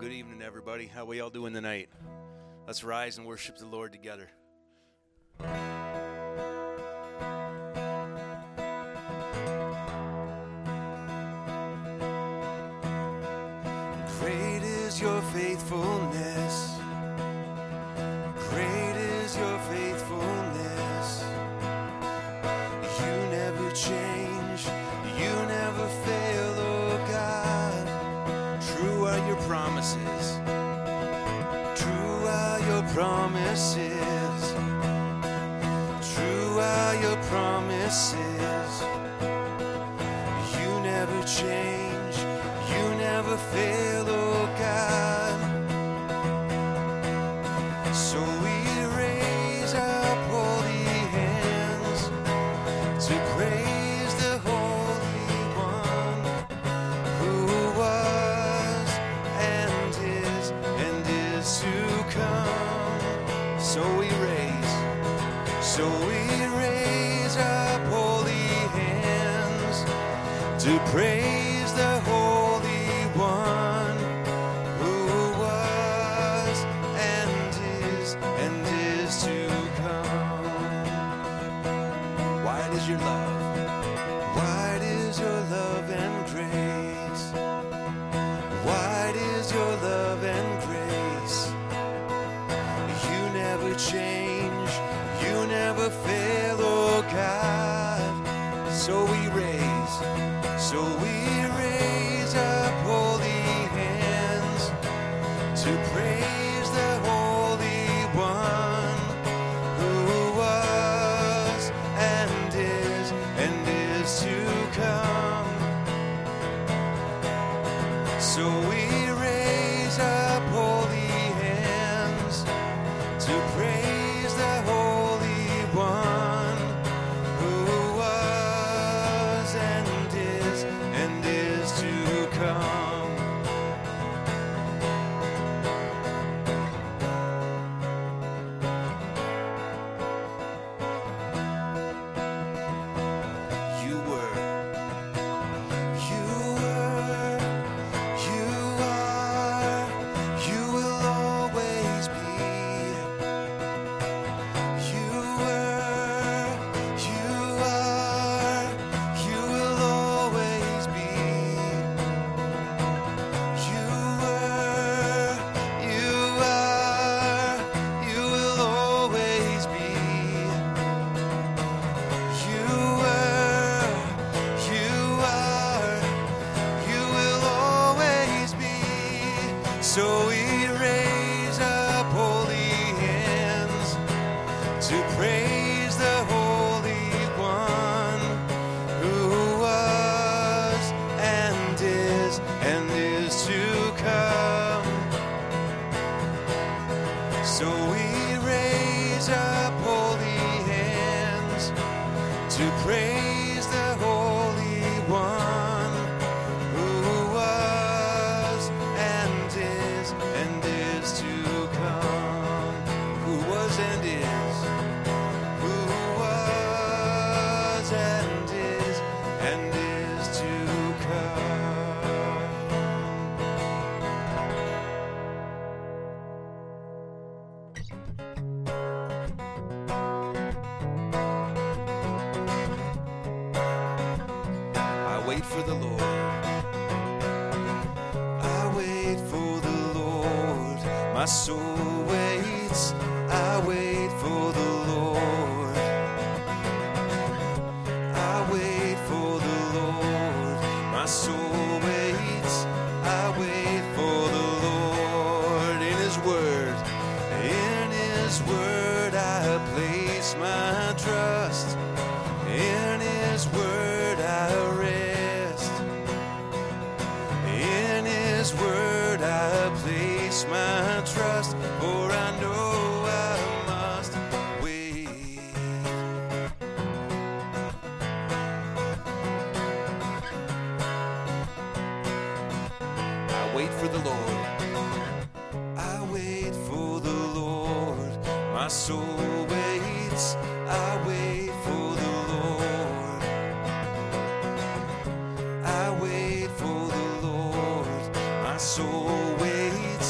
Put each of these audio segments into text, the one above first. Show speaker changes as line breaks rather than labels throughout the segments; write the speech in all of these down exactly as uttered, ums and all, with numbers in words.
Good evening, everybody. How we all doing tonight? Let's rise and worship the Lord together. Great is your faithfulness. Great is your faithfulness. You never change. You never fail, oh God. True are your promises. True are your promises. True are your promises. You never change. You never fail, oh God. So we raise up holy hands to praise the Holy One who was and is and is to come. So we raise, so we raise up holy hands to praise the Holy One who was and is and is to come. Wide is your love, wide is your love and grace. Wide is your love and grace. You never change, you never fail, oh God. So we raise, so we raise up holy hands to praise the Holy One who was and is and is to come. So we raise up holy hands to praise the Holy One who was and is and is to come. You were, you were, you are, you will always be. You were, you are, you will always be. You were, you are, you will always be. You were, you are, you will always be. So we raise up holy hands to praise the Holy One who was and is and is to come. So we raise up holy hands to praise the Holy One who was and is and is to come. Who was and is, who was and is and is to come. I wait for the Lord. I wait for the Lord. My soul waits. I wait for the Lord. I wait for the Lord. My soul waits. I wait for the Lord. In His word, in His word, I place my trust. In His word, I rest. In His word, I place my trust. For I know I must wait. I wait for the Lord. I wait for the Lord. My soul waits. I wait for the Lord. I wait for the Lord. My soul waits.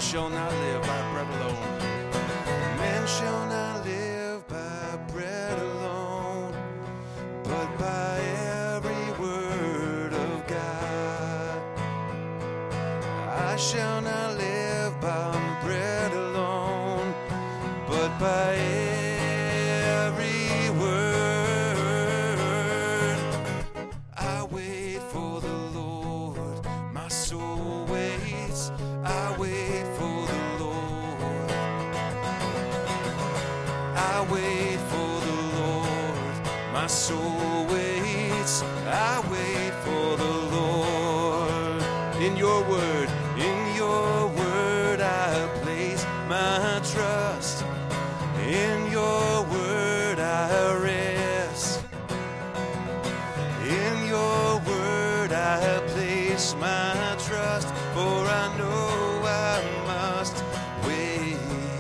shall not live by bread alone. Man shall not live by bread alone, but by every word of God. I shall not live by bread alone, but by every word. I wait for the Lord, my soul waits. I wait for the Lord. I wait for the Lord, my soul waits. I wait for the Lord. In your word, in your word I place my trust. In your word I rest. In your word I place my trust, for I know I must wait.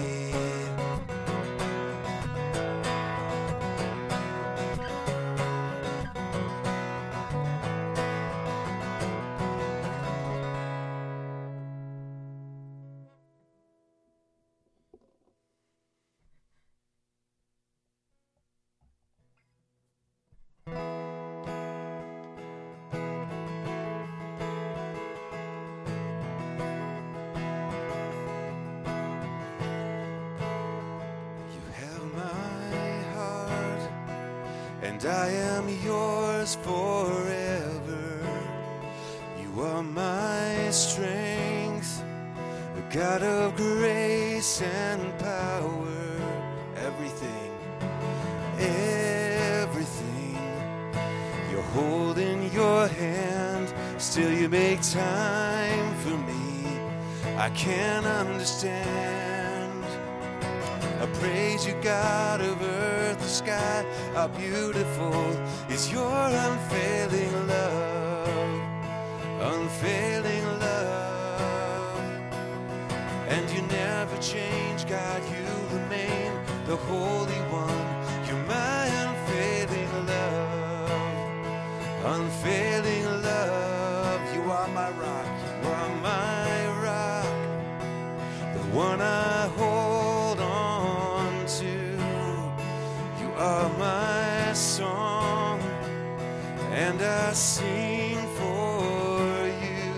And I am yours forever. You are my strength, a God of grace and power. Everything, everything you hold in your hand, still you make time for me. I can't understand. I praise you, God of earth and sky. How beautiful is your unfailing love, unfailing love. And you never change, God, you remain the Holy One. You're my unfailing love, unfailing love. You are my rock, you are my rock, the one I hold on to. You are my song, and I sing for you.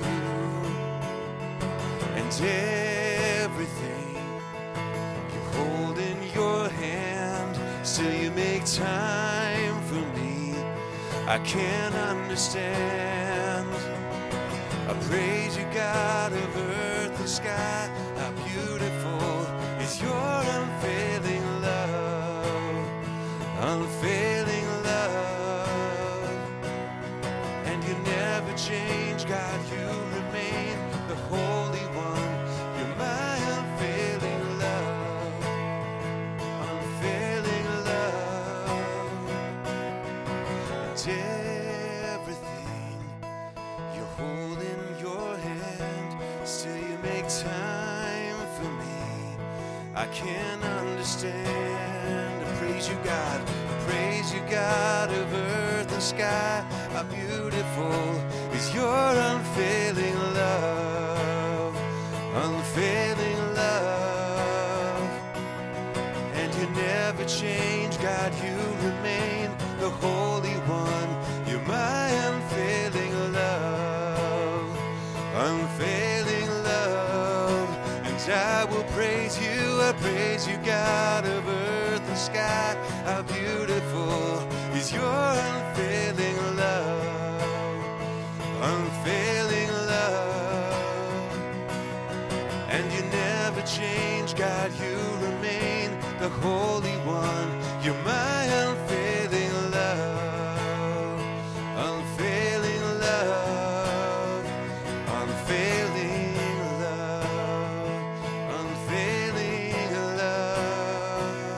And everything you hold in your hand, still you make time for me. I can't understand. I praise you, God of earth and sky. How beautiful is your unfailing love, unfailing love. And you never change, God, you remain the Holy One. You're my unfailing love, unfailing love. And everything you hold in your hand, still you make time for me. I can't understand. I praise you, God. I praise you, God of earth and sky. How beautiful is your unfailing love, unfailing love. And you never change, God, you remain the Holy One. You're my unfailing love, unfailing love. And I will praise you, I praise you, God of earth and sky. How beautiful is your unfailing love, unfailing love. And you never change, God, you remain the Holy One. You're my unfailing love, unfailing love, unfailing love, unfailing love.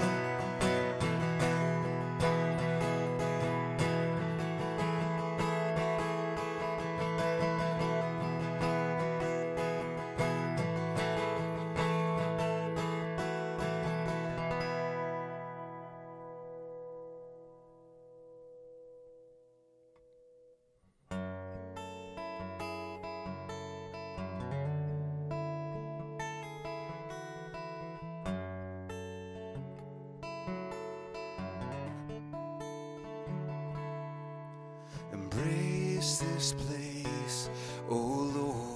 Embrace this place, O Lord.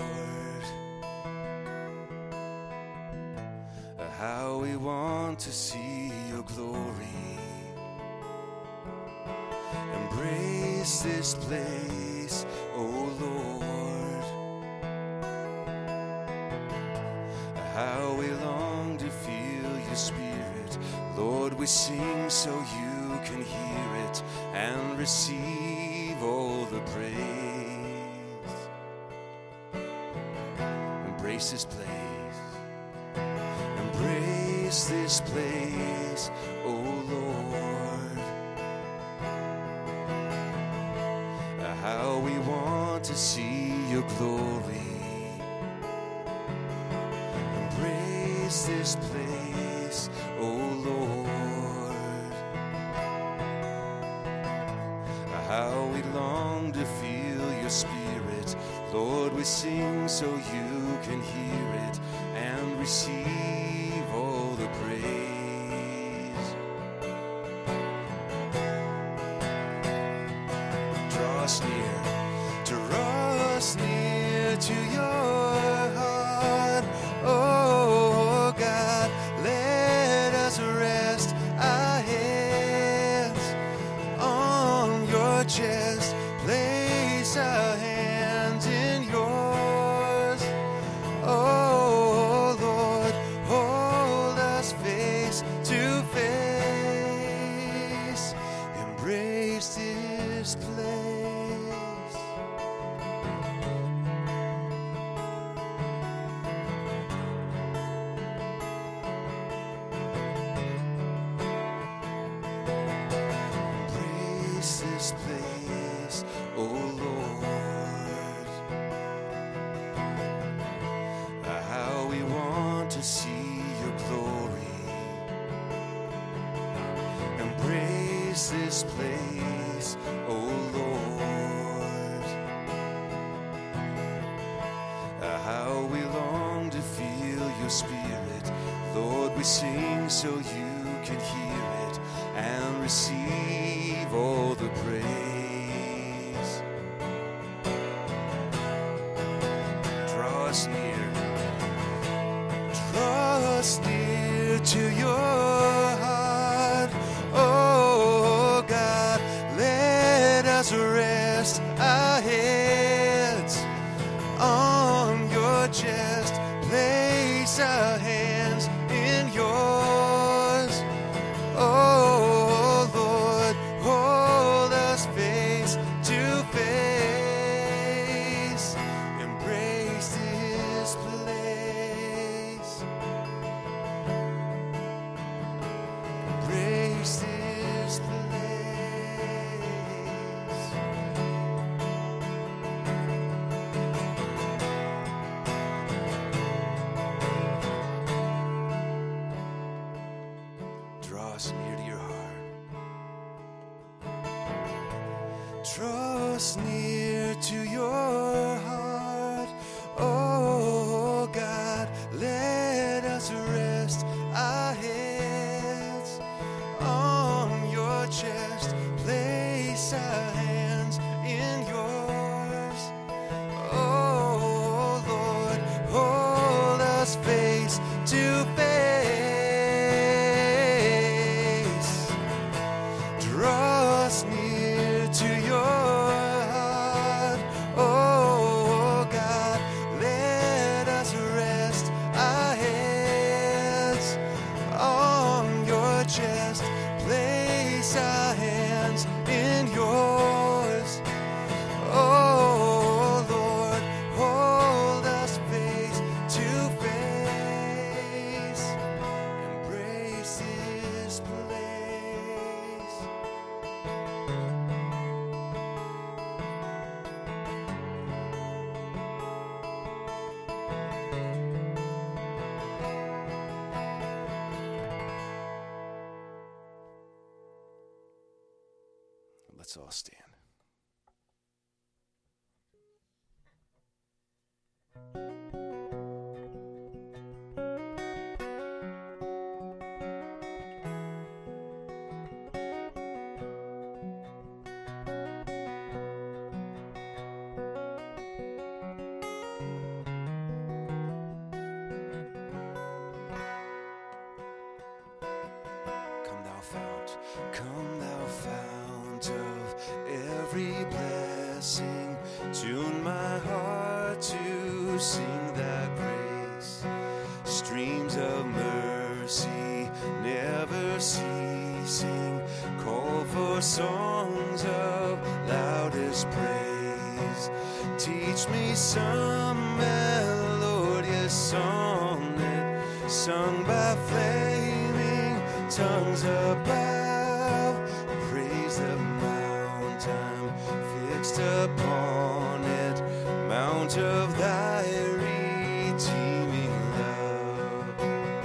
How we want to see your glory. Embrace this place, O Lord. How we long to feel your spirit. Lord, we sing so you can hear it and receive all the praise. Embrace this place. Embrace this place, O Lord. How we want to see your glory. Embrace this place, O Lord. How we long to feel your spirit. Lord, we sing so you can hear it and receive all the praise. Draw us near, draw us near to your heart. Oh God, let us rest our heads on your chest. Place our hands in yours. Oh Lord, hold us face to face. Embrace this place. Embrace this place, oh Lord. How we want to see your glory. Embrace this place, oh Lord. How we long to feel your spirit. Lord, we sing so you can hear it and receive all the praise. Draw us near, draw us near to your heart. Oh God, let us rest our heads on your chest. Place our hands in yours. Oh Lord, hold us face to face. Embrace this place. Embrace this place. Draw us near to your heart. Draw us near to your heart. Oh God, let us rest our heads on your chest. Place our hands in yours. Oh Lord, hold us face to face. Draw us near to your heart. Oh God, let us rest our heads on your chest. Place our hands in yours. Oh Lord, hold us face to face. Embrace this place. Let's all stand. Come thou fount of every blessing, tune my heart to sing thy grace. Streams of mercy never ceasing, call for songs of loudest praise. Teach me some melodious sonnet sung by flaming tongues above. Praise the mount I'm fixed upon it, mount of thy redeeming love.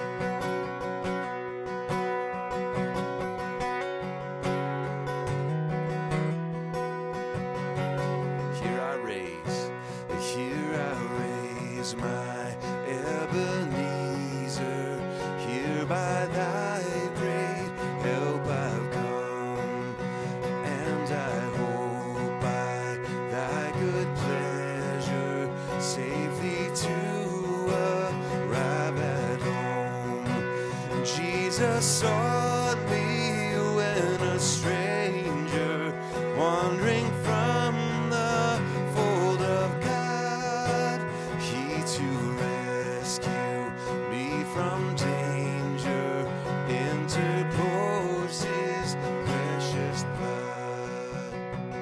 Here I raise, here I raise my Ebenezer, here by thy great help I've come, and I hope by thy good pleasure safely to arrive at home. Jesus sought me when a stranger, wandering from the fold of God, he to rescue me from danger interposed his precious blood.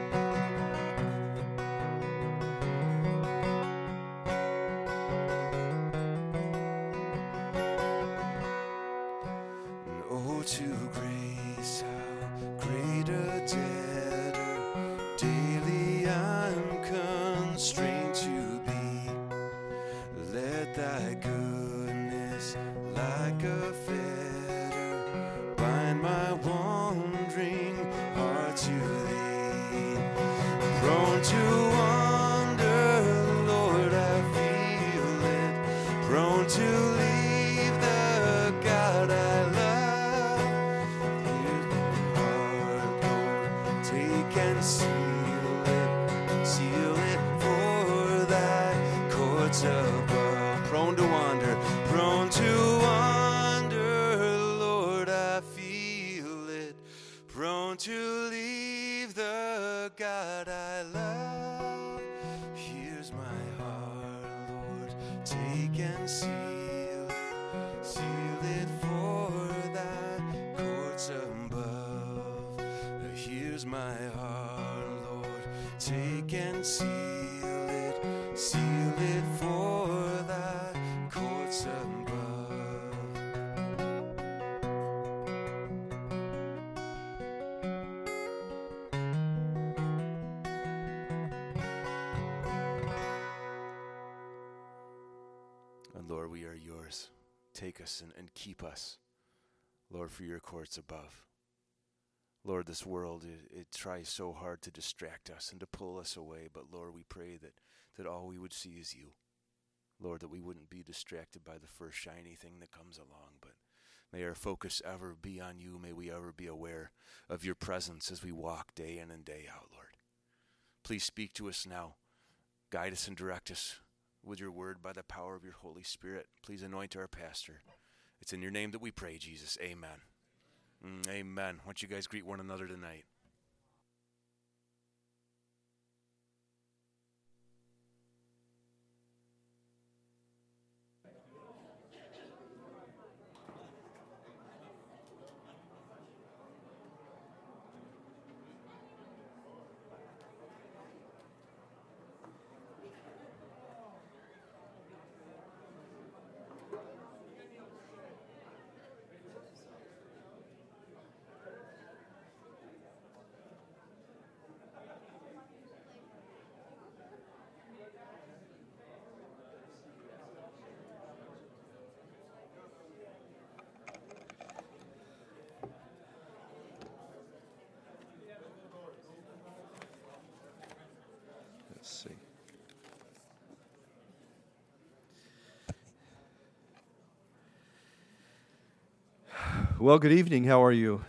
And oh, to grace, how great a debtor daily I'm constrained to be. Let thy goodness like a fetter bind my wandering heart to thee. Prone to wander, Lord, I feel it, prone to leave the God I love. Here's my heart, Lord, take and seal it, seal it for thy courts above. Prone to wander, prone to wander, Lord, I feel it, prone to leave the God I love. Here's my heart, Lord, take and seal it, seal it for thy courts above. Here's my heart, Lord, take and seal it, seal it for thy courts above. And Lord, we are yours. Take us and, and keep us, Lord, for your courts above. Lord, this world, it, it tries so hard to distract us and to pull us away, but Lord, we pray that, that all we would see is you. Lord, that we wouldn't be distracted by the first shiny thing that comes along, but may our focus ever be on you. May we ever be aware of your presence as we walk day in and day out, Lord. Please speak to us now. Guide us and direct us with your word by the power of your Holy Spirit. Please anoint our pastor. It's in your name that we pray, Jesus. Amen. Mm, amen. Why don't you guys greet one another tonight? Let's see.
Well, good evening. How are you?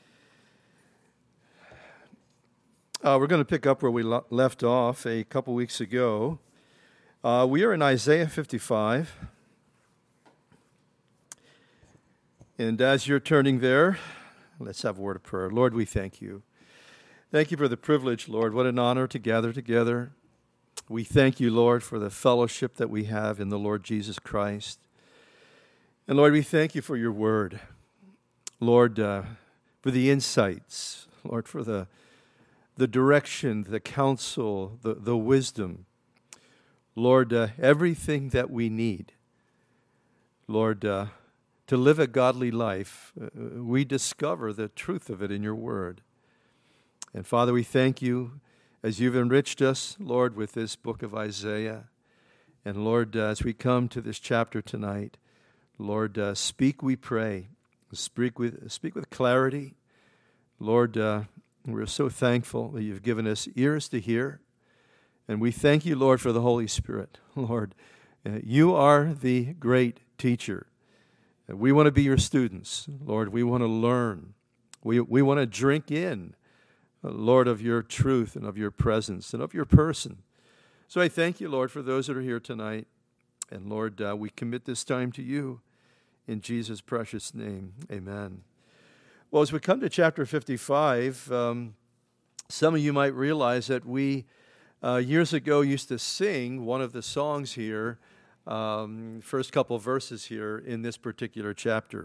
Uh, we're going to pick up where we lo- left off a couple weeks ago. Uh, we are in Isaiah fifty-five. And as you're turning there, Let's have a word of prayer. Lord, we thank you. Thank you for the privilege, Lord. What an honor to gather together. We thank you, Lord, for the fellowship that we have in the Lord Jesus Christ. And Lord, we thank you for your word. Lord, uh, for the insights. Lord, for the, the direction, the counsel, the, the wisdom. Lord, uh, everything that we need. Lord, uh, to live a godly life, uh, we discover the truth of it in your word. And Father, we thank you as you've enriched us, Lord, with this book of Isaiah. And Lord, uh, as we come to this chapter tonight, Lord, uh, speak, we pray. Speak with, speak with clarity. Lord, uh, we're so thankful that you've given us ears to hear. And we thank you, Lord, for the Holy Spirit. Lord, uh, you are the great teacher. We want to be your students. Lord, we want to learn. We, we want to drink in, uh, Lord, of your truth and of your presence and of your person. So I thank you, Lord, for those that are here tonight. And Lord, uh, we commit this time to you in Jesus' precious name. Amen. Well, as we come to chapter fifty-five, um, some of you might realize that we uh, years ago used to sing one of the songs here, Um, first couple of verses here in this particular chapter.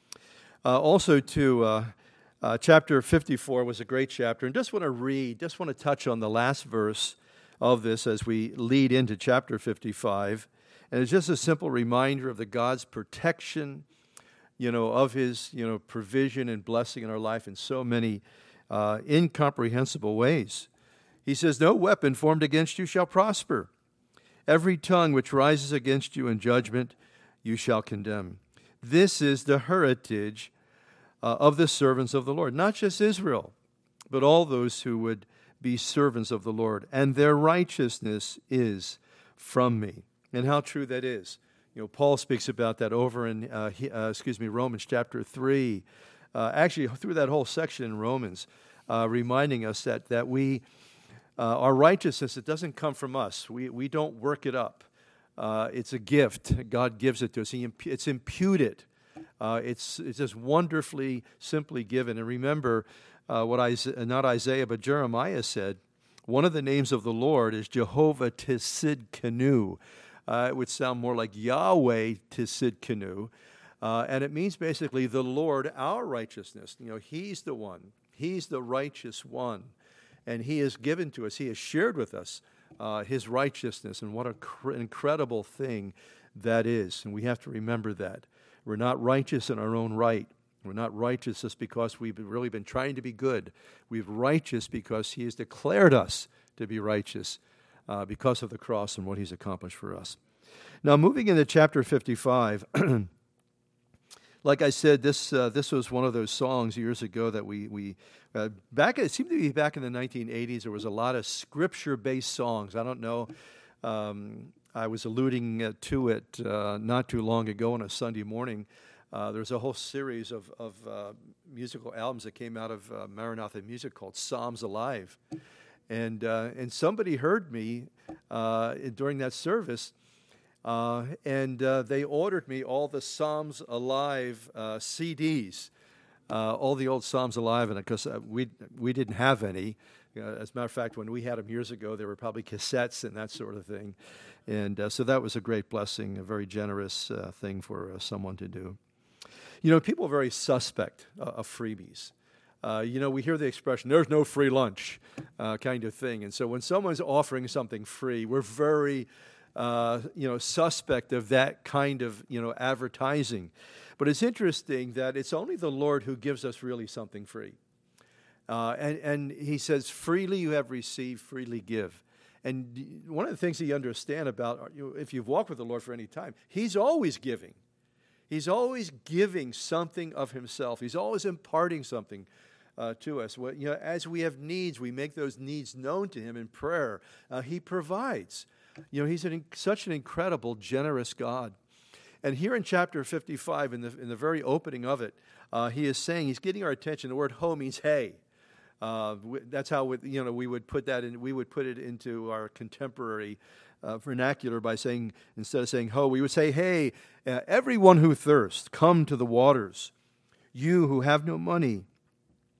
Uh, also, to uh, uh, chapter fifty-four was a great chapter, and just want to read, just want to touch on the last verse of this as we lead into chapter fifty-five. And it's just a simple reminder of the God's protection, you know, of His, you know, provision and blessing in our life in so many uh, incomprehensible ways. He says, "No weapon formed against you shall prosper. Every tongue which rises against you in judgment, you shall condemn. This is the heritage uh, of the servants of the Lord." Not just Israel, but all those who would be servants of the Lord. "And their righteousness is from me." And how true that is. You know, Paul speaks about that over in, uh, he, uh, excuse me, Romans chapter three. Uh, actually, through that whole section in Romans, uh, reminding us that that we... Uh, our righteousness, it doesn't come from us. We we don't work it up. Uh, it's a gift. God gives it to us. He imp- it's imputed. Uh, it's it's just wonderfully, simply given. And remember uh, what Isaiah, not Isaiah, but Jeremiah said. One of the names of the Lord is Jehovah Tisidkenu. Uh, it would sound more like Yahweh Tisidkenu. Uh, and it means basically the Lord, our righteousness. You know, He's the one. He's the righteous one. And He has given to us, He has shared with us uh, His righteousness, and what an cr- incredible thing that is. And we have to remember that. We're not righteous in our own right. We're not righteous just because we've really been trying to be good. We're righteous because He has declared us to be righteous uh, because of the cross and what He's accomplished for us. Now, moving into chapter fifty-five, like I said, this uh, this was one of those songs years ago that we we uh, back. It seemed to be back in the nineteen eighties. There was a lot of scripture-based songs. I don't know. Um, I was alluding uh, to it uh, not too long ago on a Sunday morning. Uh, there's a whole series of of uh, musical albums that came out of uh, Maranatha Music called Psalms Alive, and uh, and somebody heard me uh, during that service. Uh, and uh, they ordered me all the Psalms Alive uh, C Ds, uh, all the old Psalms Alive, and because uh, we we didn't have any. Uh, as a matter of fact, when we had them years ago, there were probably cassettes and that sort of thing, and uh, so that was a great blessing, a very generous uh, thing for uh, someone to do. You know, people are very suspect uh, of freebies. Uh, you know, we hear the expression, "There's no free lunch," uh, kind of thing, and so when someone's offering something free, we're very Uh, you know, suspect of that kind of, you know, advertising. But it's interesting that it's only the Lord who gives us really something free. Uh, and, and He says, "Freely you have received, freely give." And one of the things that you understand about, you know, if you've walked with the Lord for any time, He's always giving. He's always giving something of Himself. He's always imparting something uh, to us. Well, you know, as we have needs, we make those needs known to Him in prayer. Uh, he provides. You know, He's an, such an incredible, generous God. And here in chapter fifty-five, in the in the very opening of it, uh, He is saying, He's getting our attention. The word "ho" means "hey." Uh, that's how we, you know we would put that in. We would put it into our contemporary uh, vernacular by saying, instead of saying "ho," we would say, "Hey, uh, everyone who thirsts, come to the waters. You who have no money,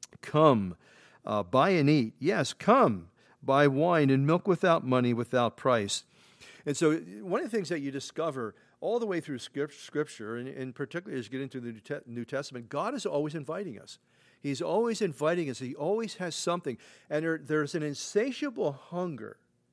Come, uh, buy and eat. Yes, come, buy wine and milk without money, without price. And so one of the things that you discover all the way through Scripture, and, and particularly as you get into the New Testament, God is always inviting us. He's always inviting us. He always has something. And there, there's an insatiable hunger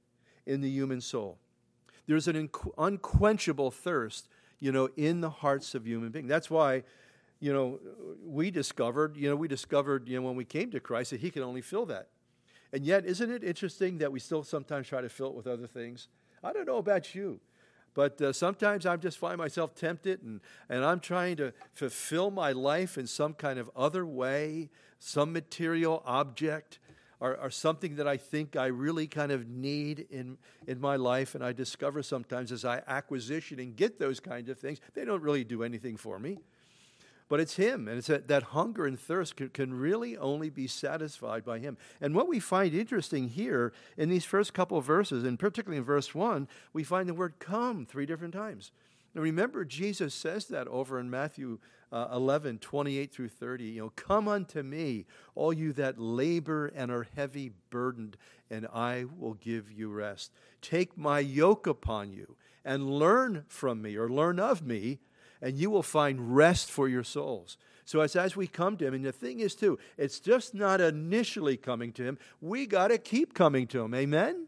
in the human soul. There's an unqu- unquenchable thirst, you know, in the hearts of human beings. That's why, you know, we discovered, you know, we discovered, you know, when we came to Christ that he can only fill that. And yet, isn't it interesting that we still sometimes try to fill it with other things? I don't know about you. But uh, sometimes I just find myself tempted, and, and I'm trying to fulfill my life in some kind of other way, some material object, or, or something that I think I really kind of need in, in my life. And I discover sometimes as I acquisition and get those kinds of things, they don't really do anything for me. But it's him, and it's that, that hunger and thirst can, can really only be satisfied by him. And what we find interesting here in these first couple of verses, and particularly in verse one, we find the word come three different times. Now remember, Jesus says that over in Matthew uh, eleven, twenty-eight through thirty. You know, come unto me, all you that labor and are heavy burdened, and I will give you rest. Take my yoke upon you, and learn from me, or learn of me, and you will find rest for your souls. So as, as we come to him, and the thing is too, it's just not initially coming to him. We got to keep coming to him. Amen?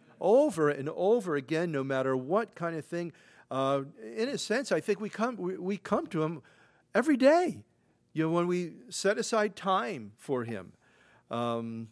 Over and over again, no matter what kind of thing. Uh, in a sense, I think we come we, we come to him every day. You know, when we set aside time for him. Um,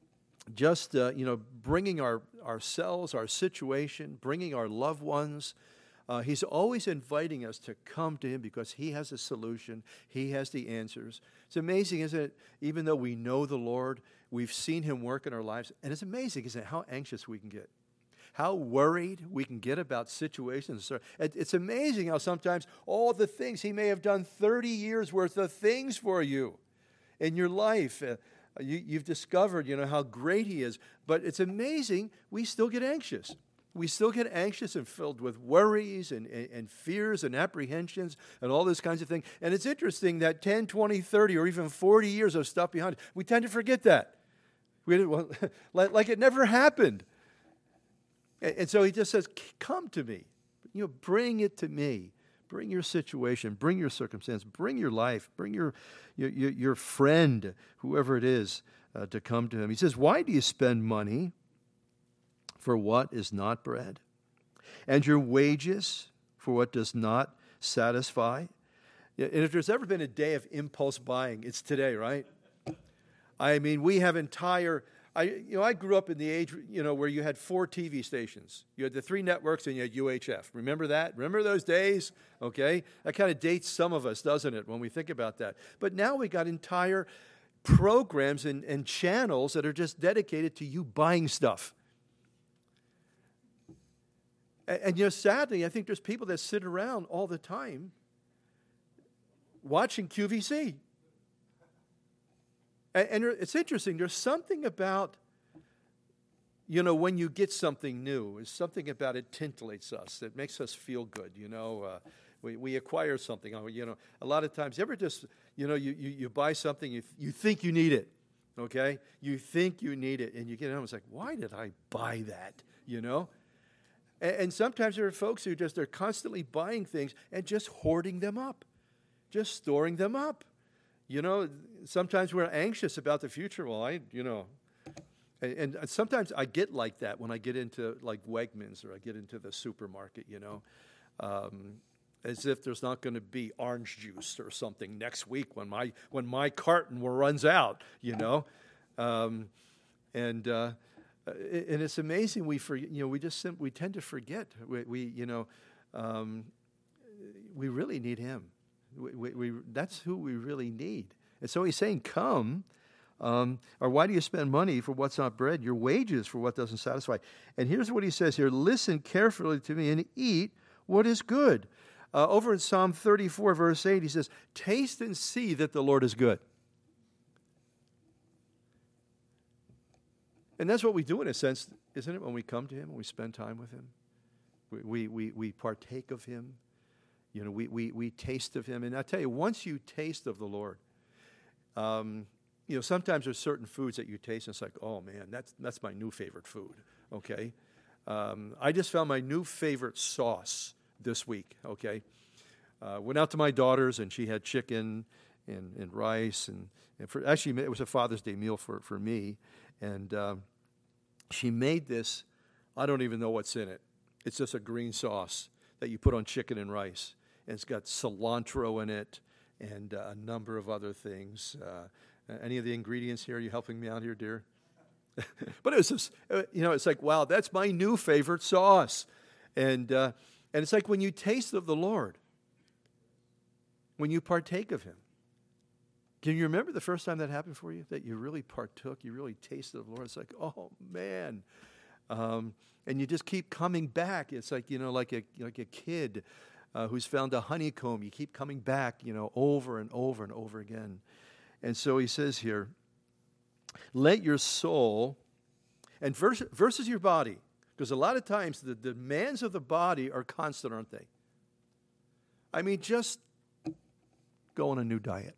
just, uh, you know, bringing our ourselves, our situation, bringing our loved ones. Uh, he's always inviting us to come to him because he has a solution. He has the answers. It's amazing, isn't it? Even though we know the Lord, we've seen him work in our lives. And it's amazing, isn't it, how anxious we can get. How worried we can get about situations. It's amazing how sometimes all the things, he may have done thirty years worth of things for you in your life. Uh, you, you've discovered, you know, how great he is. But it's amazing, we still get anxious. We still get anxious and filled with worries and, and, and fears and apprehensions and all those kinds of things. And it's interesting that ten, twenty, thirty, or even forty years of stuff behind it, we tend to forget that. We, well, like it never happened. And, and so he just says, come to me. You know, bring it to me. Bring your situation. Bring your circumstance. Bring your life. Bring your, your, your, your friend, whoever it is, uh, to come to him. He says, why do you spend money for what is not bread, and your wages for what does not satisfy? And if there's ever been a day of impulse buying, it's today, right? I mean, we have entire, I you know, I grew up in the age, you know, where you had four T V stations. You had the three networks and you had U H F. Remember that? Remember those days? Okay? That kind of dates some of us, doesn't it, when we think about that? But now we got entire programs and, and channels that are just dedicated to you buying stuff. And, and, you know, sadly, I think there's people that sit around all the time watching Q V C. And, and it's interesting. There's something about, you know, when you get something new, there's something about it tintillates us. It makes us feel good, you know. Uh, we, we acquire something. You know, a lot of times, ever just, you know, you, you, you buy something, you, you think you need it, okay? You think you need it, and you get home, it's like, why did I buy that, you know? And sometimes there are folks who just are constantly buying things and just hoarding them up, just storing them up. You know, sometimes we're anxious about the future. Well, I, you know, and, and sometimes I get like that when I get into like Wegmans or I get into the supermarket, you know, um, as if there's not going to be orange juice or something next week when my when my carton runs out, you know, um, and. Uh, And it's amazing. We for, you know we just we tend to forget. We, we you know um, we really need him. We, we, we that's who we really need. And so he's saying, "Come." Um, or why do you spend money for what's not bread? Your wages for what doesn't satisfy. And here's what he says here: listen carefully to me and eat what is good. Uh, over in Psalm thirty-four, verse eight, he says, "Taste and see that the Lord is good." And that's what we do in a sense, isn't it, when we come to him, when we spend time with him? We we we, we partake of him. You know, we, we we taste of him. And I tell you, once you taste of the Lord, um, you know, sometimes there's certain foods that you taste and it's like, oh man, that's that's my new favorite food, okay? Um, I just found my new favorite sauce this week, okay? Uh, went out to my daughter's and she had chicken and, and rice and, and for, actually it was a Father's Day meal for, for me. And um, she made this, I don't even know what's in it. It's just a green sauce that you put on chicken and rice. And it's got cilantro in it and uh, a number of other things. Uh, any of the ingredients here? Are you helping me out here, dear? But it was just, uh, you know, it's like, wow, that's my new favorite sauce. And uh, and it's like when you taste of the Lord, when you partake of him. Can you remember the first time that happened for you? That you really partook, you really tasted of the Lord? It's like, oh, man. Um, and you just keep coming back. It's like, you know, like a like a kid uh, who's found a honeycomb. You keep coming back, you know, over and over and over again. And so he says here, let your soul, and versus, versus your body, because a lot of times the demands of the body are constant, aren't they? I mean, just go on a new diet.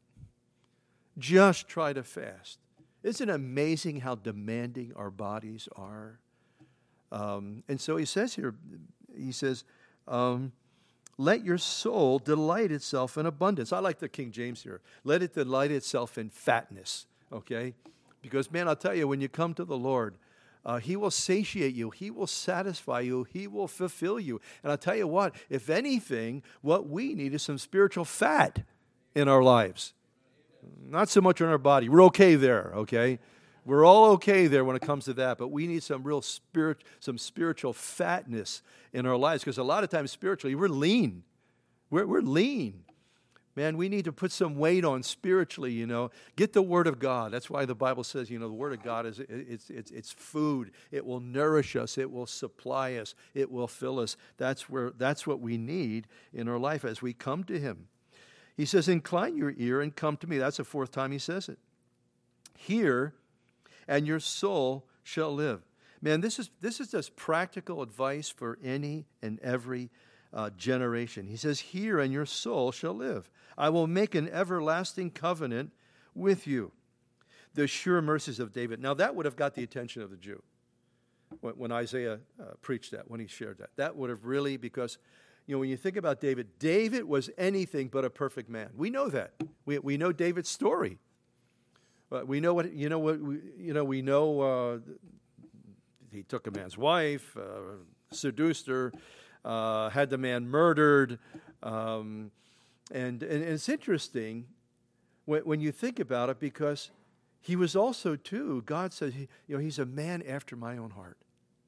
Just try to fast. Isn't it amazing how demanding our bodies are? Um, and so he says here, he says, um, let your soul delight itself in abundance. I like the King James here. Let it delight itself in fatness, okay? Because, man, I'll tell you, when you come to the Lord, uh, he will satiate you. He will satisfy you. He will fulfill you. And I'll tell you what, if anything, what we need is some spiritual fat in our lives. Not so much in our body. We're okay there, okay? We're all okay there when it comes to that, but we need some real spirit, some spiritual fatness in our lives, because a lot of times spiritually, we're lean. We're, we're lean. Man, we need to put some weight on spiritually, you know. Get the Word of God. That's why the Bible says, you know, the Word of God is it's it's it's food. It will nourish us. It will supply us. It will fill us. That's where that's what we need in our life as we come to him. He says, incline your ear and come to me. That's the fourth time he says it. Hear, and your soul shall live. Man, this is this is just practical advice for any and every uh, generation. He says, hear, and your soul shall live. I will make an everlasting covenant with you. The sure mercies of David. Now, that would have got the attention of the Jew when, when Isaiah uh, preached that, when he shared that. That would have really, because, you know, when you think about David, David was anything but a perfect man. We know that. We we know David's story. But we know what you know. What we, you know, we know uh, he took a man's wife, uh, seduced her, uh, had the man murdered, um, and, and it's interesting when, when you think about it, because he was also too. God says, he, you know, he's a man after my own heart.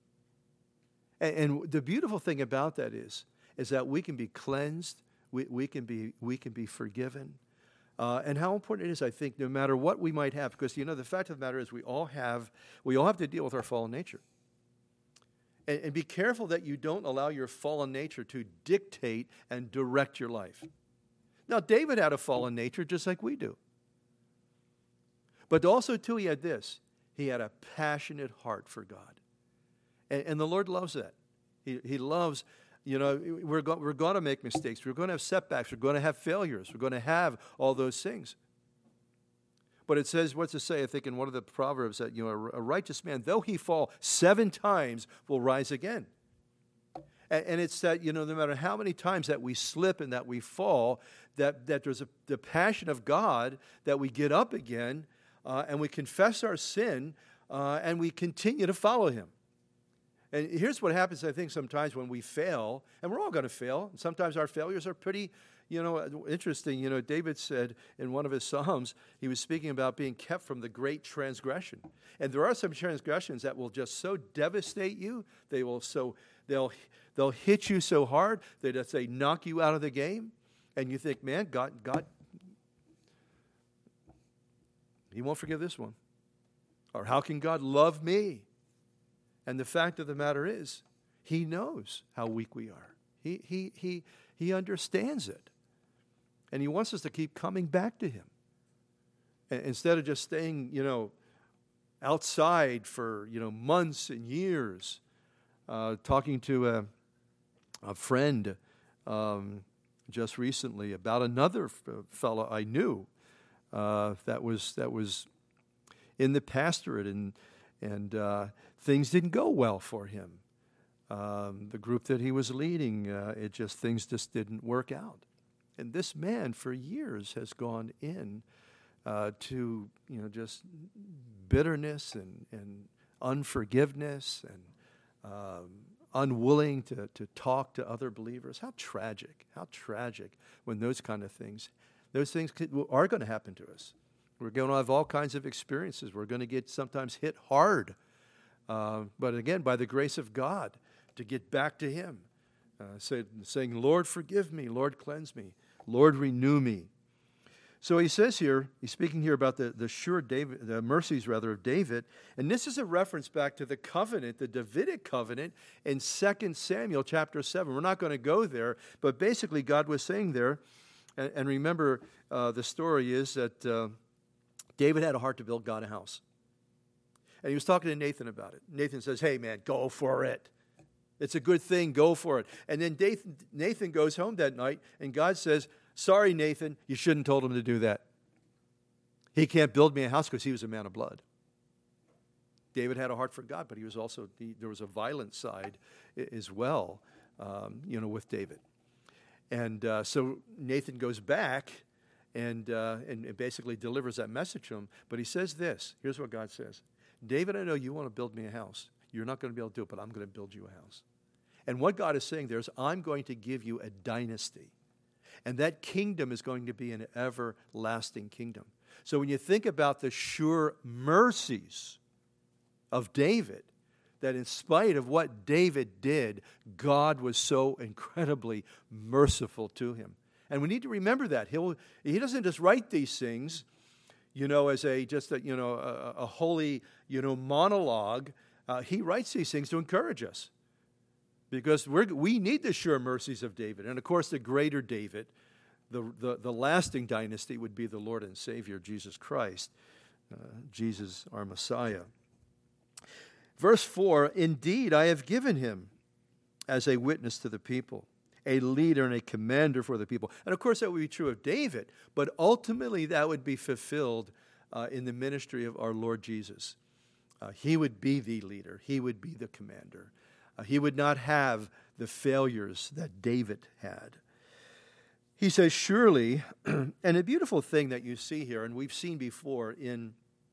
And, and the beautiful thing about that is, is that we can be cleansed, we, we can be we can be forgiven. Uh, and how important it is, I think, no matter what we might have, because, you know, the fact of the matter is we all have we all have to deal with our fallen nature. And, and be careful that you don't allow your fallen nature to dictate and direct your life. Now, David had a fallen nature just like we do. But also, too, he had this. He had a passionate heart for God. And, and the Lord loves that. He, he loves... You know, we're, go- we're going to make mistakes. We're going to have setbacks. We're going to have failures. We're going to have all those things. But it says, what's it say, I think, in one of the Proverbs, that, you know, a righteous man, though he fall seven times, will rise again. And, and it's that, you know, no matter how many times that we slip and that we fall, that, that there's a, the passion of God that we get up again uh, and we confess our sin uh, and we continue to follow him. And here's what happens, I think, sometimes when we fail, and we're all going to fail. Sometimes our failures are pretty, you know, interesting. You know, David said in one of his Psalms, he was speaking about being kept from the great transgression. And there are some transgressions that will just so devastate you. They will so, they'll they'll hit you so hard that they, they knock you out of the game. And you think, man, God, God, he won't forgive this one. Or how can God love me? And the fact of the matter is, he knows how weak we are. He he he he understands it. And he wants us to keep coming back to him. And instead of just staying, you know, outside for, you know, months and years. Uh, talking to a, a friend um, just recently about another f- fellow I knew uh, that was that was in the pastorate, and and uh, things didn't go well for him. Um, the group that he was leading, uh, it just things just didn't work out. And this man, for years, has gone in uh, to you know just bitterness and and unforgiveness and um, unwilling to to talk to other believers. How tragic! How tragic when those kind of things, those things could, are going to happen to us. We're going to have all kinds of experiences. We're going to get sometimes hit hard. Uh, but again, by the grace of God, to get back to Him. Uh, say, saying, Lord, forgive me. Lord, cleanse me. Lord, renew me. So he says here, he's speaking here about the, the sure David, the mercies rather of David. And this is a reference back to the covenant, the Davidic covenant in Second Samuel chapter seven. We're not going to go there, but basically God was saying there, and, and remember uh, the story is that uh, David had a heart to build God a house. And he was talking to Nathan about it. Nathan says, hey man, go for it. It's a good thing, go for it. And then Nathan, Nathan goes home that night, and God says, sorry, Nathan, you shouldn't have told him to do that. He can't build me a house because he was a man of blood. David had a heart for God, but he was also, he, there was a violent side as well, um, you know, with David. And uh, so Nathan goes back and, uh, and and basically delivers that message to him. But he says this, here's what God says. David, I know you want to build me a house. You're not going to be able to do it, but I'm going to build you a house. And what God is saying there is, I'm going to give you a dynasty. And that kingdom is going to be an everlasting kingdom. So when you think about the sure mercies of David, that in spite of what David did, God was so incredibly merciful to him. And we need to remember that. He'll, he doesn't just write these things, you know, as a just a, you know, a, a holy, you know, monologue. Uh, he writes these things to encourage us. Because we're, we need the sure mercies of David. And, of course, the greater David, the, the, the lasting dynasty would be the Lord and Savior, Jesus Christ, uh, Jesus our Messiah. Verse four, indeed, I have given him as a witness to the people, a leader and a commander for the people. And, of course, that would be true of David, but ultimately that would be fulfilled uh, in the ministry of our Lord Jesus. Uh, he would be the leader. He would be the commander. Uh, he would not have the failures that David had. He says, surely, and a beautiful thing that you see here, and we've seen before in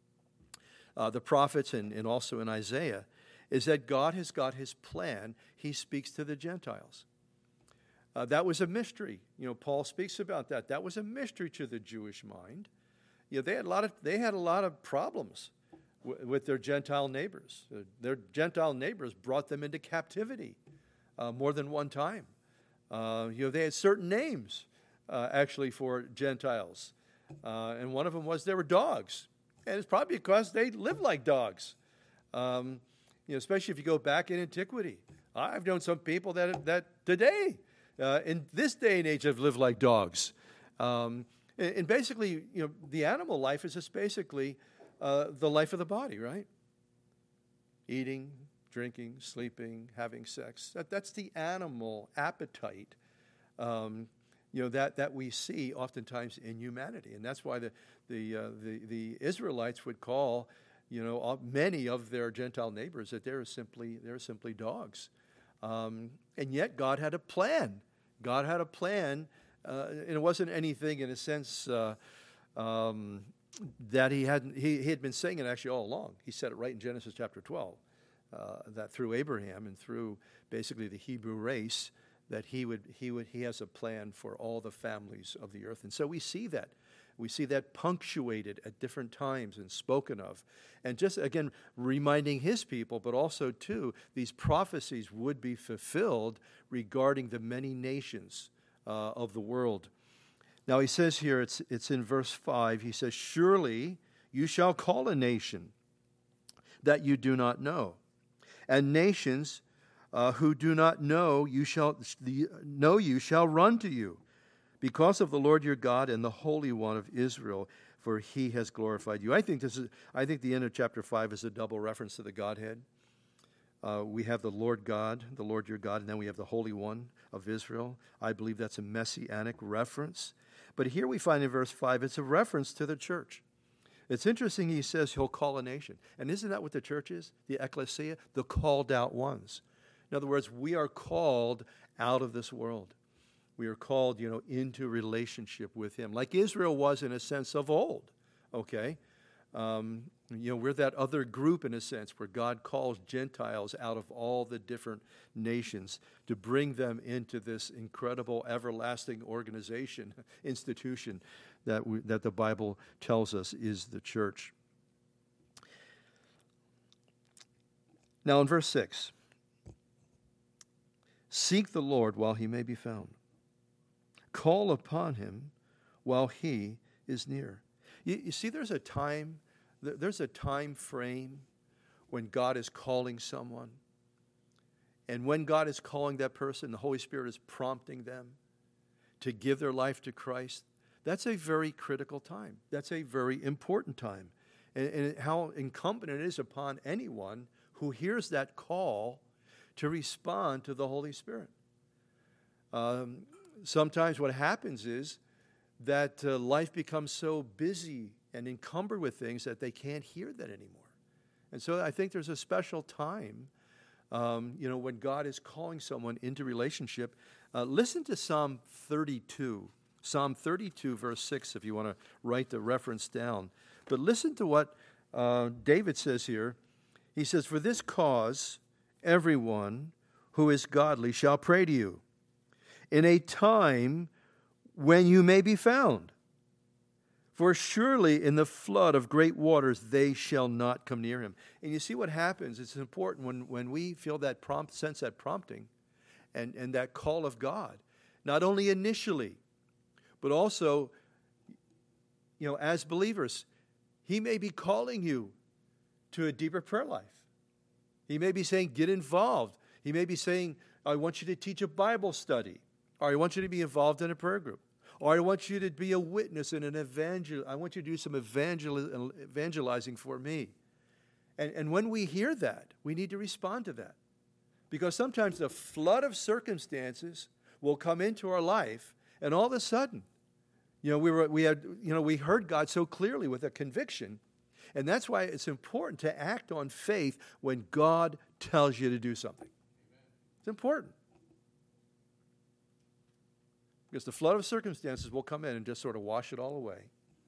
uh, the prophets and, and also in Isaiah, is that God has got his plan. He speaks to the Gentiles. Uh, that was a mystery. You know, Paul speaks about that. That was a mystery to the Jewish mind. You know, they had a lot of, they had a lot of problems with their Gentile neighbors. Their Gentile neighbors brought them into captivity uh, more than one time. Uh, you know, they had certain names, uh, actually, for Gentiles. Uh, and one of them was they were dogs. And it's probably because they lived like dogs. Um, you know, especially if you go back in antiquity. I've known some people that, that today, uh, in this day and age, have lived like dogs. Um, and, and basically, you know, the animal life is just basically Uh, the life of the body, right? Eating, drinking, sleeping, having sex. That, that's the animal appetite, um, you know, that, that we see oftentimes in humanity. And that's why the the, uh, the the Israelites would call, you know, many of their Gentile neighbors that they're simply they're simply dogs. Um, and yet God had a plan. God had a plan, uh, and it wasn't anything in a sense. Uh, um, that he had he, he had been saying it actually all along. He said it right in Genesis chapter twelve, uh, that through Abraham and through basically the Hebrew race, that he would he would he has a plan for all the families of the earth. And so we see that. We see that punctuated at different times and spoken of. And just, again, reminding his people, but also, too, these prophecies would be fulfilled regarding the many nations uh, of the world. Now, he says here, it's, it's in verse five, he says, surely you shall call a nation that you do not know, and nations uh, who do not know you shall know you shall run to you, because of the Lord your God and the Holy One of Israel, for he has glorified you. I think this is. I think the end of chapter five is a double reference to the Godhead. Uh, we have the Lord God, the Lord your God, and then we have the Holy One of Israel. I believe that's a messianic reference. But here we find in verse five, it's a reference to the church. It's interesting he says he'll call a nation. And isn't that what the church is? The ecclesia, the called out ones. In other words, we are called out of this world. We are called, you know, into relationship with him, like Israel was in a sense of old, okay? Um, you know, we're that other group in a sense where God calls Gentiles out of all the different nations to bring them into this incredible, everlasting organization, institution that we, that the Bible tells us is the church. Now in verse six, seek the Lord while he may be found. Call upon him while he is near. You, you see, there's a time, there's a time frame when God is calling someone. And when God is calling that person, the Holy Spirit is prompting them to give their life to Christ. That's a very critical time. That's a very important time. And, and how incumbent it is upon anyone who hears that call to respond to the Holy Spirit. Um, sometimes what happens is that uh, life becomes so busy and encumbered with things that they can't hear that anymore. And so I think there's a special time, um, you know, when God is calling someone into relationship. Uh, listen to Psalm thirty-two. Psalm thirty-two, verse six, if you want to write the reference down. But listen to what uh, David says here. He says, for this cause, everyone who is godly shall pray to you in a time when you may be found. For surely in the flood of great waters they shall not come near him. And you see what happens. It's important when, when we feel that prompt, sense that prompting and, and that call of God, not only initially, but also, you know, as believers, he may be calling you to a deeper prayer life. He may be saying, get involved. He may be saying, I want you to teach a Bible study. Or I want you to be involved in a prayer group. Or I want you to be a witness and an evangel. I want you to do some evangel- evangelizing for me. And, and when we hear that, we need to respond to that. Because sometimes the flood of circumstances will come into our life, and all of a sudden, you know, we were we had you know we heard God so clearly with a conviction, and that's why it's important to act on faith when God tells you to do something. It's important. Because the flood of circumstances will come in and just sort of wash it all away.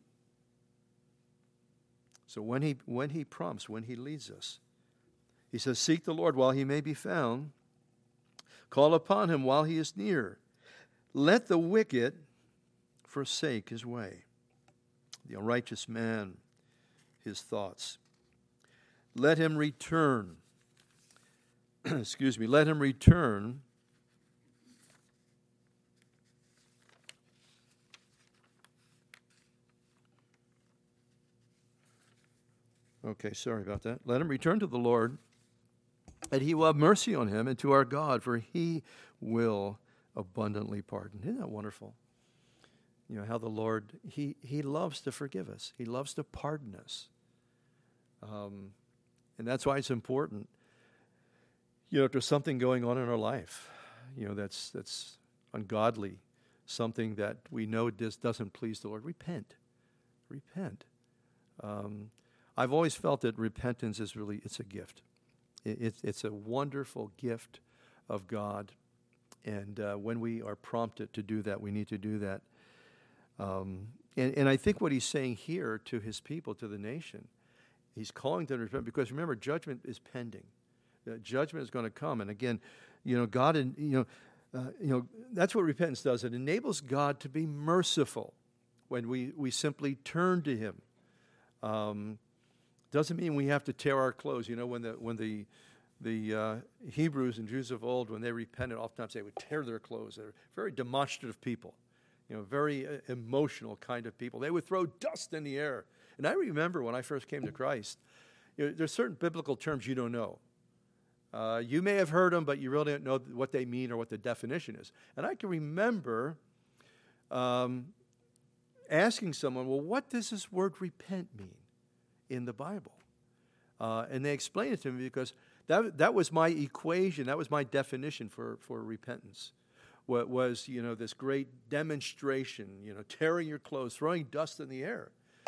So when he when he prompts, when he leads us, he says, seek the Lord while he may be found. Call upon him while he is near. Let the wicked forsake his way, the unrighteous man his thoughts. Let him return. Excuse me. Let him return Okay, sorry about that. Let him return to the Lord, and he will have mercy on him, and to our God, for he will abundantly pardon. Isn't that wonderful? You know, how the Lord, he, he loves to forgive us. He loves to pardon us. Um, and that's why it's important. You know, if there's something going on in our life, you know, that's that's ungodly, something that we know just doesn't please the Lord, repent. Repent. Um I've always felt that repentance is really, it's a gift. It, it, it's a wonderful gift of God. And uh, when we are prompted to do that, we need to do that. Um, and, and I think what he's saying here to his people, to the nation, he's calling them to repent because remember, judgment is pending. Uh, judgment is going to come. And again, you know, God, and you know, uh, you know, that's what repentance does. It enables God to be merciful when we, we simply turn to him. Um, Doesn't mean we have to tear our clothes. You know, when the when the the uh, Hebrews and Jews of old, when they repented, oftentimes they would tear their clothes. They're very demonstrative people, you know, very uh, emotional kind of people. They would throw dust in the air. And I remember when I first came to Christ, you know, there's certain biblical terms you don't know. Uh, you may have heard them, but you really don't know what they mean or what the definition is. And I can remember um, asking someone, well, what does this word repent mean in the Bible? Uh, and they explained it to me because that that was my equation, that was my definition for, for repentance. What was, you know, this great demonstration, you know, tearing your clothes, throwing dust in the air.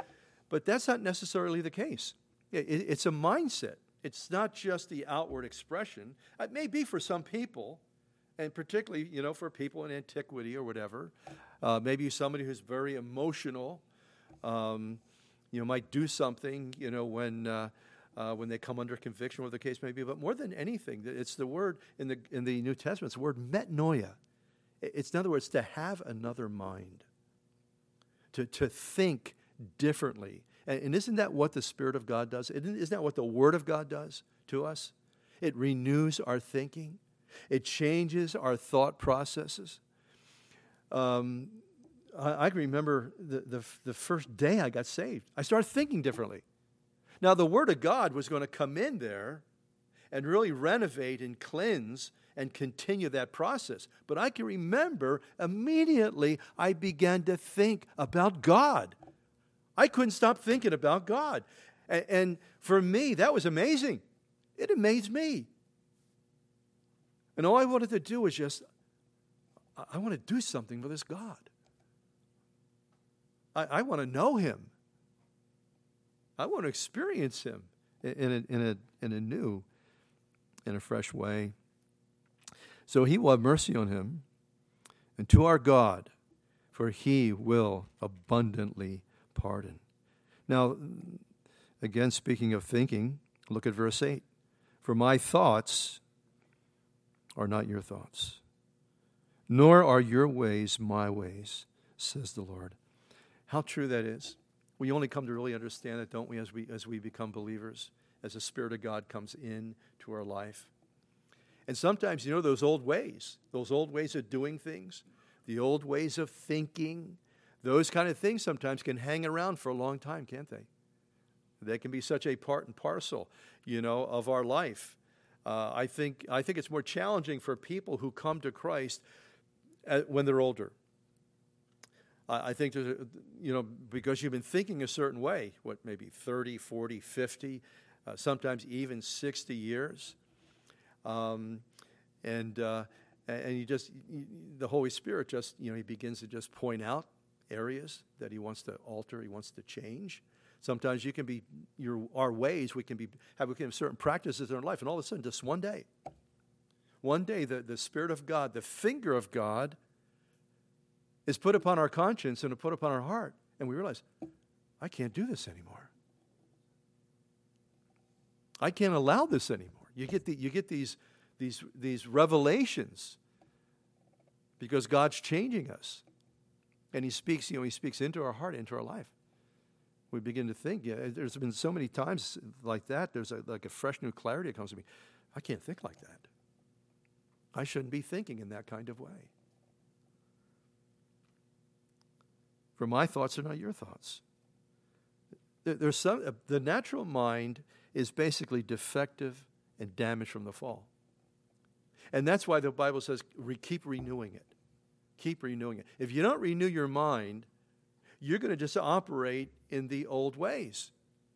But that's not necessarily the case. It, it, it's a mindset. It's not just the outward expression. It may be for some people, and particularly, you know, for people in antiquity or whatever. Uh, maybe somebody who's very emotional, um, you know, might do something, you know, when uh, uh, when they come under conviction, whatever the case may be. But more than anything, it's the word in the in the New Testament. It's the word metanoia. It's, in other words, to have another mind, to to think differently. And, and isn't that what the Spirit of God does? Isn't that what the Word of God does to us? It renews our thinking. It changes our thought processes. Um, I, I can remember the, the, the first day I got saved. I started thinking differently. Now, the Word of God was going to come in there and really renovate and cleanse and continue that process. But I can remember immediately I began to think about God. I couldn't stop thinking about God. And, and for me, that was amazing. It amazed me. And all I wanted to do was just, I want to do something for this God. I, I want to know Him. I want to experience Him in a, in a, in a new, in a fresh way. So He will have mercy on him, and to our God, for He will abundantly pardon. Now, again, speaking of thinking, look at verse eight. For my thoughts are not your thoughts, nor are your ways my ways, says the Lord. How true that is. We only come to really understand it, don't we, as we as we become believers, as the Spirit of God comes in to our life. And sometimes, you know, those old ways, those old ways of doing things, the old ways of thinking, those kind of things sometimes can hang around for a long time, can't they? They can be such a part and parcel, you know, of our life. Uh, I think I think it's more challenging for people who come to Christ at, when they're older. I, I think, there's a, you know, because you've been thinking a certain way, what, maybe thirty, forty, fifty, uh, sometimes even sixty years. Um, and uh, and you just, you, the Holy Spirit just, you know, He begins to just point out areas that He wants to alter, He wants to change. Sometimes you can be, your our ways, we can be, have, we can have certain practices in our life, and all of a sudden, just one day, one day, the, the Spirit of God, the finger of God is put upon our conscience and put upon our heart, and we realize, I can't do this anymore. I can't allow this anymore. You get the, you get these these these revelations because God's changing us, and He speaks. You know, He speaks into our heart, into our life. We begin to think. Yeah, there's been so many times like that. There's a, like a fresh new clarity that comes to me. I can't think like that. I shouldn't be thinking in that kind of way. For my thoughts are not your thoughts. There's some. The natural mind is basically defective and damaged from the fall. And that's why the Bible says, re- keep renewing it. Keep renewing it. If you don't renew your mind, you're going to just operate in the old ways.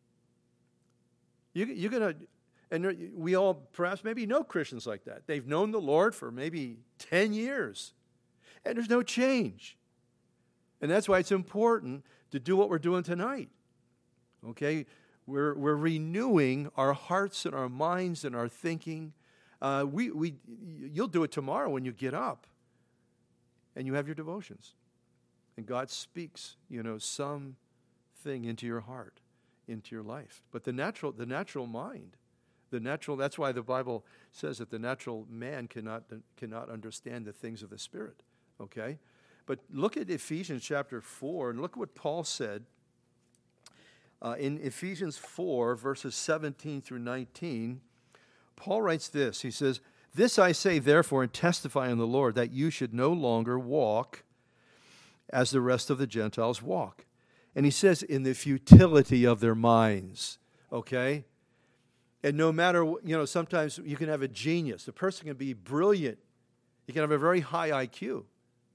You, you're going to, and we all perhaps maybe know Christians like that. They've known the Lord for maybe ten years, and there's no change. And that's why it's important to do what we're doing tonight. Okay? We're we're renewing our hearts and our minds and our thinking. Uh, we we you'll do it tomorrow when you get up, and you have your devotions, and God speaks, you know, some thing into your heart, into your life. But the natural the natural mind, the natural. That's why the Bible says that the natural man cannot cannot understand the things of the Spirit. Okay, but look at Ephesians chapter four, and look what Paul said. Uh, in Ephesians four, verses seventeen through nineteen, Paul writes this. He says, "This I say, therefore, and testify in the Lord, that you should no longer walk as the rest of the Gentiles walk." And he says, in the futility of their minds, okay? And no matter, you know, sometimes you can have a genius. A person can be brilliant. He can have a very high I Q.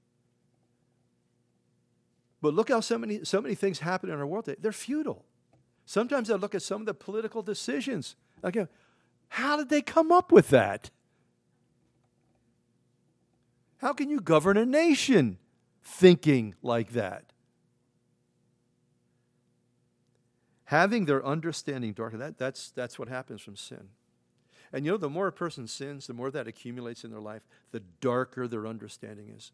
But look how so many, so many things happen in our world today. They're futile. Sometimes I look at some of the political decisions. I go, how did they come up with that? How can you govern a nation thinking like that? Having their understanding darkened. That, that's, that's what happens from sin. And you know, the more a person sins, the more that accumulates in their life, the darker their understanding is.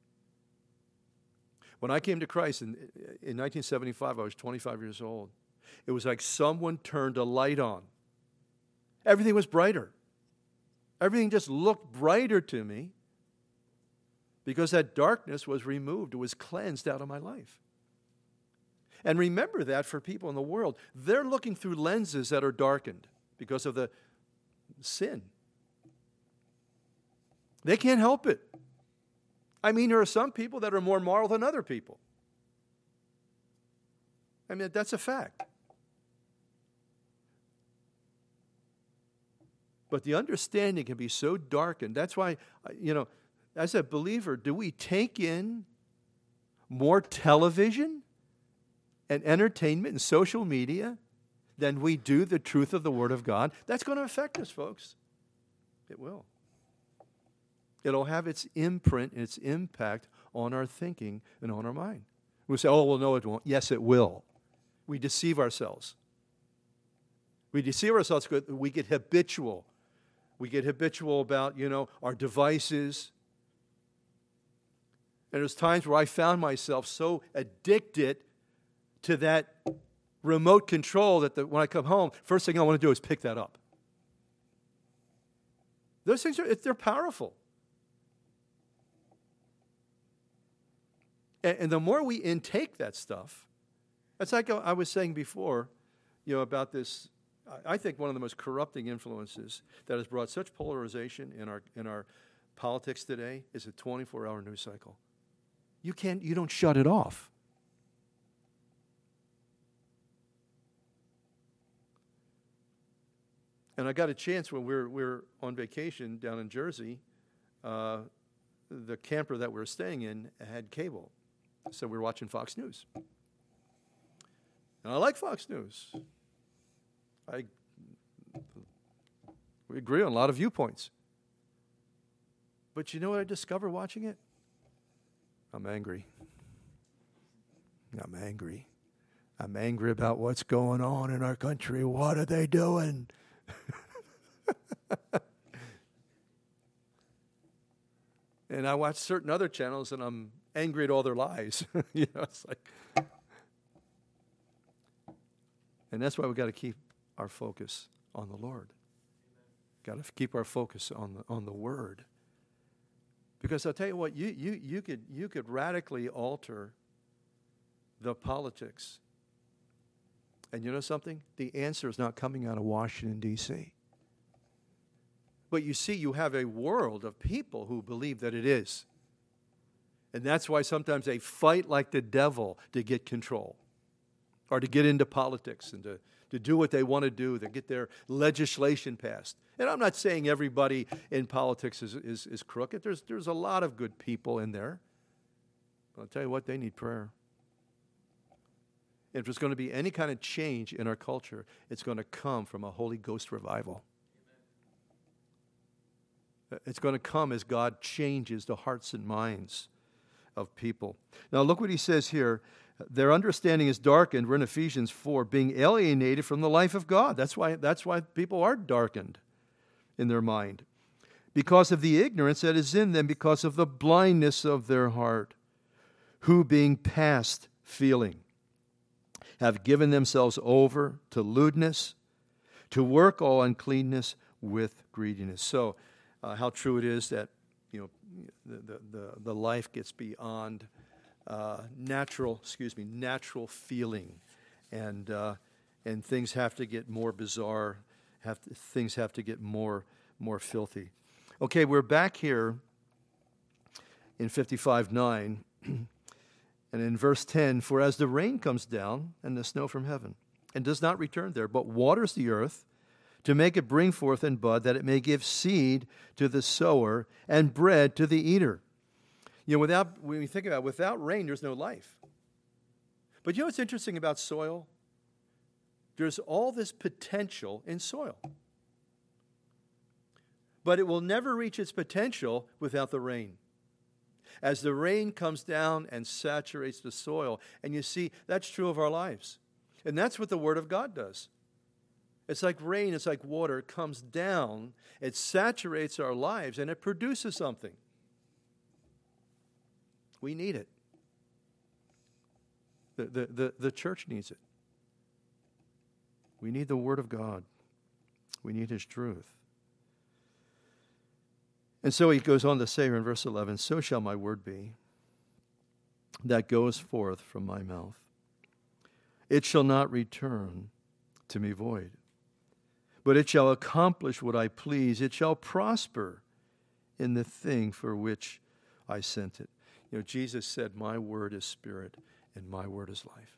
When I came to Christ in, in nineteen seventy-five, I was twenty-five years old. It was like someone turned a light on. Everything was brighter. Everything just looked brighter to me because that darkness was removed. It was cleansed out of my life. And remember that for people in the world. They're looking through lenses that are darkened because of the sin. They can't help it. I mean, there are some people that are more moral than other people. I mean, that's a fact. But the understanding can be so darkened. That's why, you know, as a believer, do we take in more television and entertainment and social media than we do the truth of the Word of God? That's going to affect us, folks. It will. It'll have its imprint and its impact on our thinking and on our mind. We'll say, oh, well, no, it won't. Yes, it will. We deceive ourselves. We deceive ourselves because we get habitual. We get habitual about, you know, our devices. And there's times where I found myself so addicted to that remote control that the, when I come home, first thing I want to do is pick that up. Those things are, they're powerful. And, and the more we intake that stuff, it's like I was saying before, you know, about this. I think one of the most corrupting influences that has brought such polarization in our in our politics today is a twenty-four hour news cycle. You can't, you don't shut it off. And I got a chance when we we're, we we're on vacation down in Jersey. Uh, the camper that we were staying in had cable, so we were watching Fox News. And I like Fox News. I we agree on a lot of viewpoints. But you know what I discovered watching it? I'm angry. I'm angry. I'm angry about what's going on in our country. What are they doing? And I watch certain other channels and I'm angry at all their lies. You know, it's like, and that's why we got to keep our focus on the Lord. Got to keep our focus on the on the Word. Because I'll tell you what, you you you could you could radically alter the politics. And you know something? The answer is not coming out of Washington, D C But you see, you have a world of people who believe that it is. And that's why sometimes they fight like the devil to get control or to get into politics and to, to do what they want to do, to get their legislation passed. And I'm not saying everybody in politics is, is, is crooked. There's, there's a lot of good people in there. But I'll tell you what, they need prayer. If there's going to be any kind of change in our culture, it's going to come from a Holy Ghost revival. It's going to come as God changes the hearts and minds of people. Now look what he says here. Their understanding is darkened. We're in Ephesians four, being alienated from the life of God. That's why, that's why people are darkened in their mind. Because of the ignorance that is in them, because of the blindness of their heart, who being past feeling, have given themselves over to lewdness, to work all uncleanness with greediness. So, uh, how true it is that, you know, the the, the life gets beyond uh, natural, excuse me, natural feeling, and uh, and things have to get more bizarre. Have to, things have to get more more filthy. Okay, we're back here in fifty-five nine. And in verse ten, for as the rain comes down and the snow from heaven, and does not return there, but waters the earth to make it bring forth and bud, that it may give seed to the sower and bread to the eater. You know, without, when you think about it, without rain, there's no life. But you know what's interesting about soil? There's all this potential in soil. But it will never reach its potential without the rain. As the rain comes down and saturates the soil. And you see, that's true of our lives. And that's what the Word of God does. It's like rain, it's like water. It comes down, it saturates our lives, and it produces something. We need it. The, the, the, the church needs it. We need the Word of God. We need His truth. And so he goes on to say in verse eleven, so shall my word be that goes forth from my mouth. It shall not return to me void, but it shall accomplish what I please. It shall prosper in the thing for which I sent it. You know, Jesus said, my word is spirit and my word is life.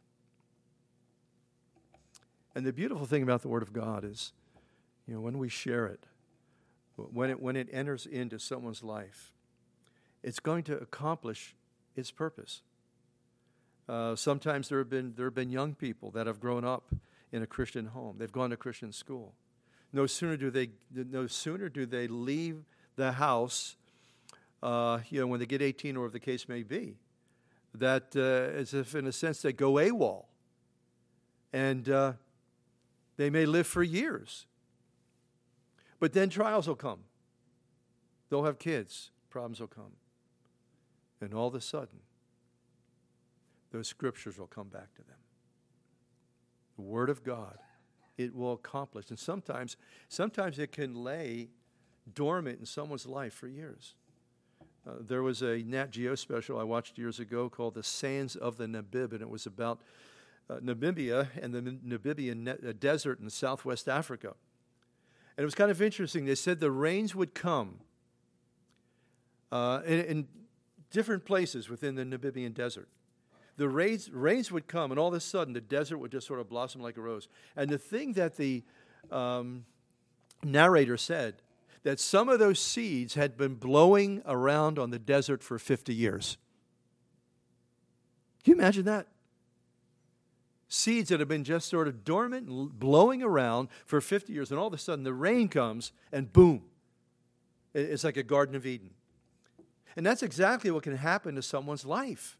And the beautiful thing about the Word of God is, you know, when we share it, when it when it enters into someone's life, it's going to accomplish its purpose. Uh, sometimes there have been there have been young people that have grown up in a Christian home. They've gone to Christian school. No sooner do they no sooner do they leave the house, uh, you know, when they get eighteen, or whatever the case may be, that uh, as if in a sense they go AWOL, and uh, they may live for years. But then trials will come. They'll have kids. Problems will come. And all of a sudden, those scriptures will come back to them. The Word of God, it will accomplish. And sometimes, sometimes it can lay dormant in someone's life for years. Uh, there was a Nat Geo special I watched years ago called The Sands of the Namib, and it was about uh, Namibia and the Namibian ne- desert in southwest Africa. And it was kind of interesting. They said the rains would come uh, in, in different places within the Namibian desert. The rains, rains would come, and all of a sudden, the desert would just sort of blossom like a rose. And the thing that the um, narrator said, that some of those seeds had been blowing around on the desert for fifty years. Can you imagine that? Seeds that have been just sort of dormant and blowing around for fifty years, and all of a sudden the rain comes, and boom, it's like a Garden of Eden. And that's exactly what can happen to someone's life.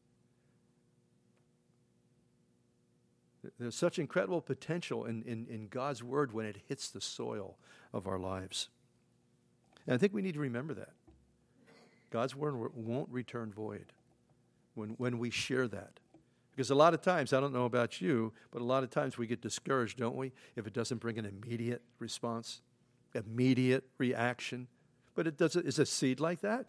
There's such incredible potential in, in, in God's Word when it hits the soil of our lives. And I think we need to remember that. God's Word won't return void when, when we share that. Because a lot of times, I don't know about you, but a lot of times we get discouraged, don't we, if it doesn't bring an immediate response, immediate reaction. But it does. Is a seed like that?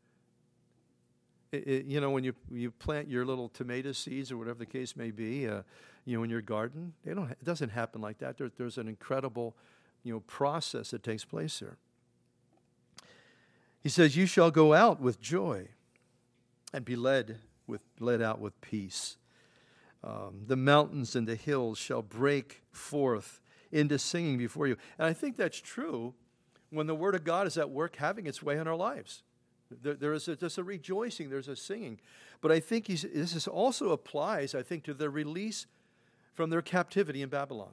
It, it, you know, when you you plant your little tomato seeds or whatever the case may be, uh, you know, in your garden, they don't. It doesn't happen like that. There, there's an incredible, you know, process that takes place there. He says, "You shall go out with joy, and be led with led out with peace. Um, the mountains and the hills shall break forth into singing before you." And I think that's true when the Word of God is at work having its way in our lives. There, there is a, just a rejoicing, there's a singing. But I think he's, this is also applies, I think, to their release from their captivity in Babylon.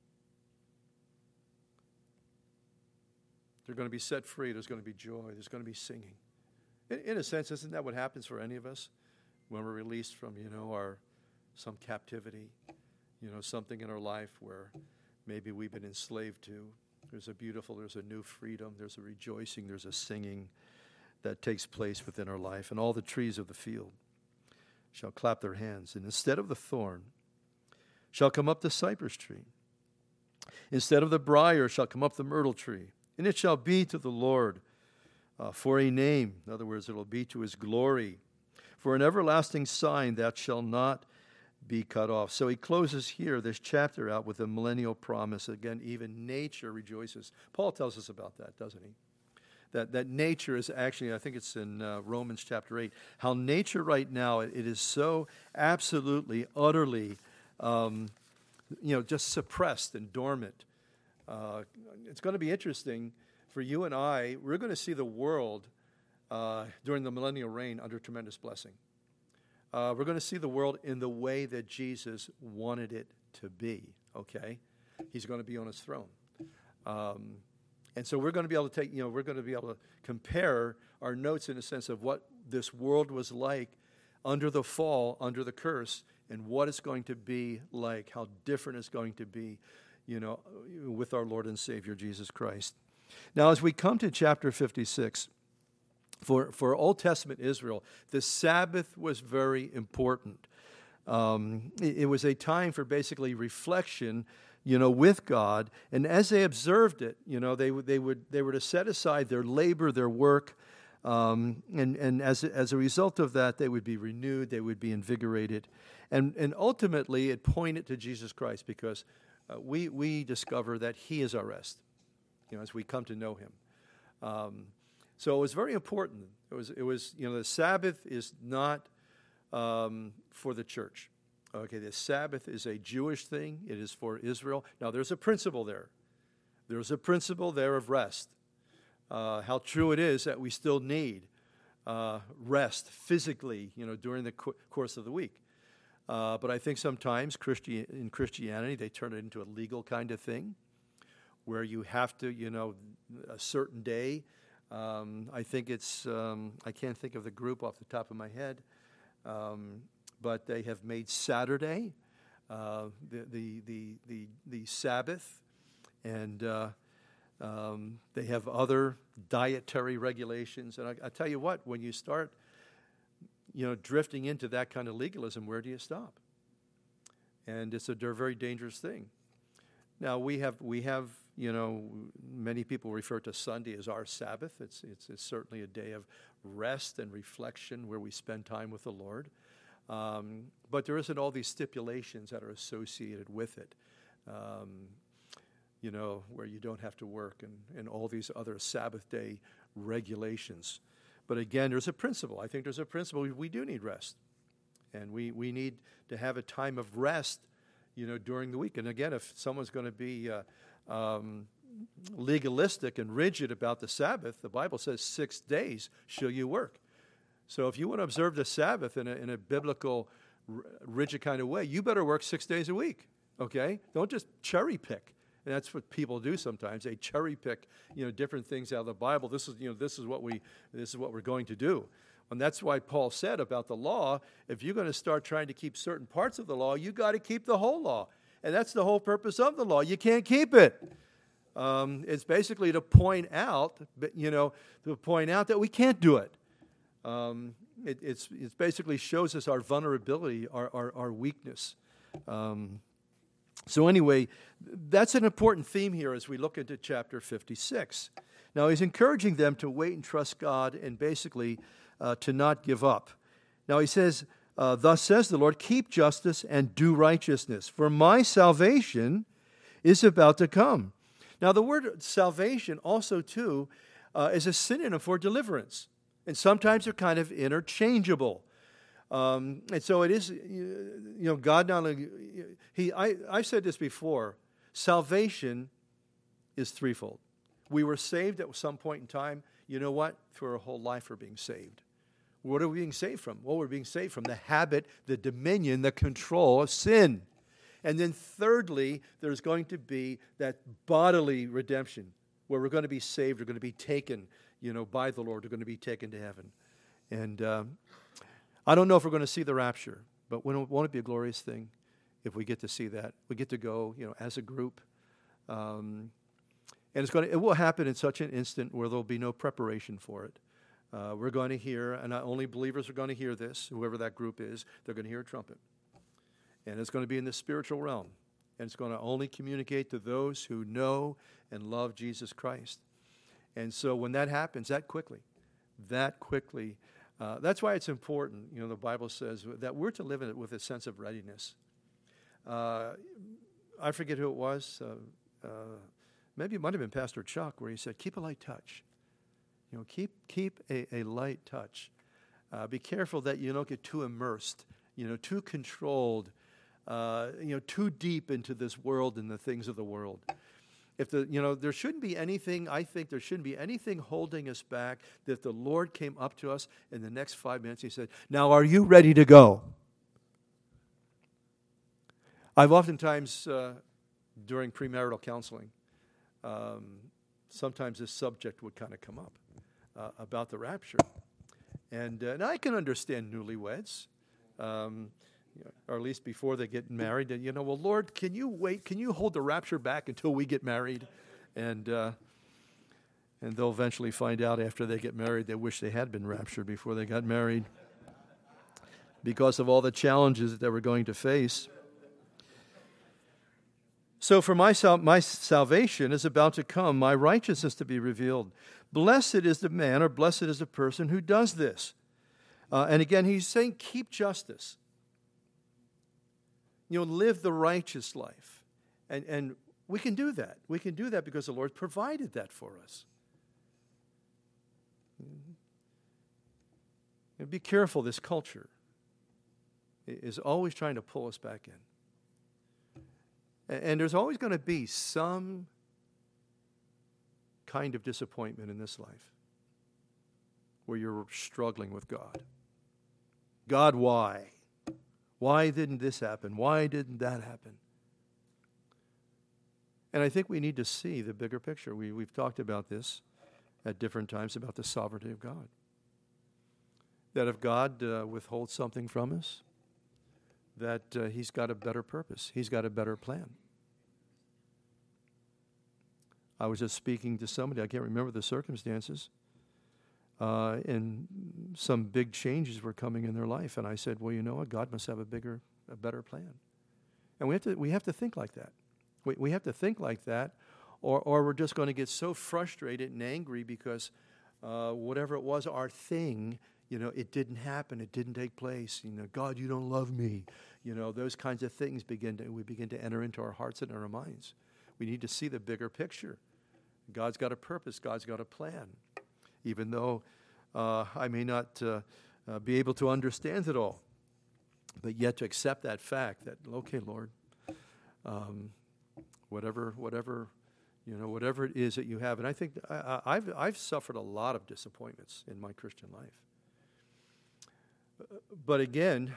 They're going to be set free. There's going to be joy. There's going to be singing. In, in a sense, isn't that what happens for any of us when we're released from, you know, our some captivity, you know, something in our life where maybe we've been enslaved to? There's a beautiful, there's a new freedom, there's a rejoicing, there's a singing that takes place within our life. And all the trees of the field shall clap their hands. And instead of the thorn shall come up the cypress tree. Instead of the briar shall come up the myrtle tree. And it shall be to the Lord uh, for a name. In other words, it will be to his glory. For an everlasting sign that shall not be cut off. So he closes here this chapter out with a millennial promise. Again, even nature rejoices. Paul tells us about that, doesn't he? That that nature is actually, I think it's in uh, Romans chapter eight, how nature right now, it, it is so absolutely, utterly, um, you know, just suppressed and dormant. Uh, it's going to be interesting for you and I. We're going to see the world uh, during the millennial reign under tremendous blessing. Uh, we're going to see the world in the way that Jesus wanted it to be, okay? He's going to be on his throne. Um, and so we're going to be able to take, you know, we're going to be able to compare our notes in a sense of what this world was like under the fall, under the curse, and what it's going to be like, how different it's going to be, you know, with our Lord and Savior Jesus Christ. Now, as we come to chapter fifty-six, for, for Old Testament Israel, the Sabbath was very important. Um, it, it was a time for basically reflection, you know, with God. And as they observed it, you know, they would they would they were to set aside their labor, their work, um, and and as as a result of that, they would be renewed, they would be invigorated, and and ultimately it pointed to Jesus Christ, because uh, we we discover that He is our rest, you know, as we come to know Him. Um, so it was very important. It was it was you know the Sabbath is not um, for the church. Okay, the Sabbath is a Jewish thing. It is for Israel. Now, there's a principle there. There's a principle there of rest. Uh, how true it is that we still need uh, rest physically, you know, during the co- course of the week. Uh, but I think sometimes Christi- in Christianity, they turn it into a legal kind of thing, where you have to, you know, a certain day. Um, I think it's, um, I can't think of the group off the top of my head. Um, But they have made Saturday uh, the, the the the the Sabbath, and uh, um, they have other dietary regulations. And I, I tell you what, when you start, you know, drifting into that kind of legalism, where do you stop? And it's a very dangerous thing. Now we have we have you know many people refer to Sunday as our Sabbath. It's it's, it's certainly a day of rest and reflection where we spend time with the Lord. Um, but there isn't all these stipulations that are associated with it, um, you know, where you don't have to work and, and all these other Sabbath day regulations. But again, there's a principle. I think there's a principle. We, we do need rest. And we, we need to have a time of rest, you know, during the week. And again, if someone's going to be uh, um, legalistic and rigid about the Sabbath, the Bible says six days shall you work. So if you want to observe the Sabbath in a, in a biblical, r- rigid kind of way, you better work six days a week, okay? Don't just cherry pick. And that's what people do sometimes. They cherry pick, you know, different things out of the Bible. This is, you know, this is what we, this is what we're going to do. And that's why Paul said about the law, if you're going to start trying to keep certain parts of the law, you got to keep the whole law. And that's the whole purpose of the law. You can't keep it. Um, it's basically to point out, you know, to point out that we can't do it. Um, it it's, it basically shows us our vulnerability, our, our, our weakness. Um, so anyway, that's an important theme here as we look into chapter fifty-six. Now, he's encouraging them to wait and trust God and basically uh, to not give up. Now, he says, uh, thus says the Lord, keep justice and do righteousness, for my salvation is about to come. Now, the word salvation also, too, uh, is a synonym for deliverance. And sometimes they're kind of interchangeable. Um, and so it is, you know, God not only, he, I, I've said this before, salvation is threefold. We were saved at some point in time. You know what? For our whole life we're being saved. What are we being saved from? Well, we're being saved from the habit, the dominion, the control of sin. And then thirdly, there's going to be that bodily redemption, where we're going to be saved, we're going to be taken, you know, by the Lord, we're going to be taken to heaven. And um, I don't know if we're going to see the rapture, but won't it be a glorious thing if we get to see that? We get to go, you know, as a group. Um, and it's going to, it will happen in such an instant where there'll be no preparation for it. Uh, we're going to hear, and not only believers are going to hear this, whoever that group is, they're going to hear a trumpet. And it's going to be in the spiritual realm. And it's going to only communicate to those who know and love Jesus Christ. And so when that happens, that quickly, that quickly, uh, that's why it's important, you know, the Bible says that we're to live in it with a sense of readiness. Uh, I forget who it was. Uh, uh, maybe it might have been Pastor Chuck, where he said, keep a light touch. You know, keep keep a, a light touch. Uh, be careful that you don't get too immersed, you know, too controlled, uh, you know, too deep into this world and the things of the world. If the, you know, there shouldn't be anything, I think there shouldn't be anything holding us back, that if the Lord came up to us in the next five minutes, he said, now are you ready to go? I've oftentimes, uh, during premarital counseling, um, sometimes this subject would kind of come up uh, about the rapture. And, uh, and I can understand newlyweds. Um, or at least before they get married, you know, well, Lord, can you wait? Can you hold the rapture back until we get married? And uh, and they'll eventually find out after they get married they wish they had been raptured before they got married because of all the challenges that they were going to face. So for my sal- my salvation is about to come, my righteousness to be revealed. Blessed is the man, or blessed is the person who does this. Uh, and again, he's saying keep justice. You know, live the righteous life. And, and we can do that. We can do that because the Lord provided that for us. And be careful, this culture is always trying to pull us back in. And there's always going to be some kind of disappointment in this life where you're struggling with God. God, why? Why didn't this happen? Why didn't that happen? And I think we need to see the bigger picture. We, we've talked about this at different times, about the sovereignty of God. That if God uh, withholds something from us, that uh, he's got a better purpose. He's got a better plan. I was just speaking to somebody, I can't remember the circumstances, uh, and some big changes were coming in their life. And I said, well, you know what? God must have a bigger, a better plan. And we have to, we have to think like that. We, we have to think like that, or, or we're just going to get so frustrated and angry because uh, whatever it was, our thing, you know, it didn't happen, it didn't take place. You know, God, you don't love me. You know, those kinds of things begin to, we begin to enter into our hearts and our minds. We need to see the bigger picture. God's got a purpose. God's got a plan. Even though uh, I may not uh, uh, be able to understand it all, but yet to accept that fact that, okay, Lord, um, whatever, whatever, you know, whatever it is that you have. And I think I, I've I've suffered a lot of disappointments in my Christian life. But again,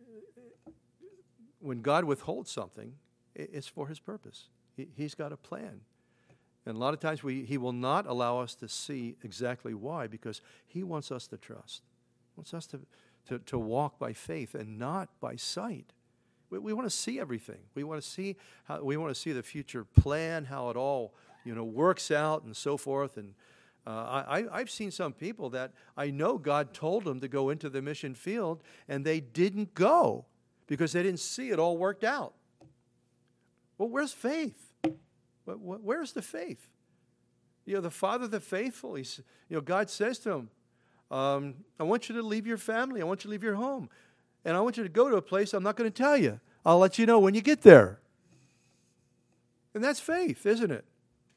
when God withholds something, it's for His purpose. He, he's got a plan. And a lot of times we, He will not allow us to see exactly why, because He wants us to trust. He wants us to, to, to walk by faith and not by sight. We, we want to see everything. We want to see how we want to see the future plan, how it all, you know, works out and so forth. And uh, I, I've seen some people that I know God told them to go into the mission field, and they didn't go because they didn't see it all worked out. Well, where's faith? Where's the faith? You know, the father of the faithful, he's, you know, God says to him, um, I want you to leave your family. I want you to leave your home. And I want you to go to a place I'm not going to tell you. I'll let you know when you get there. And that's faith, isn't it?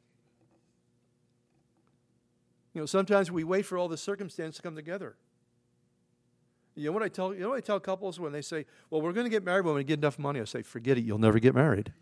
You know, sometimes we wait for all the circumstances to come together. You know what I tell, you know what I tell couples when they say, well, we're going to get married when we get enough money? I say, forget it, you'll never get married.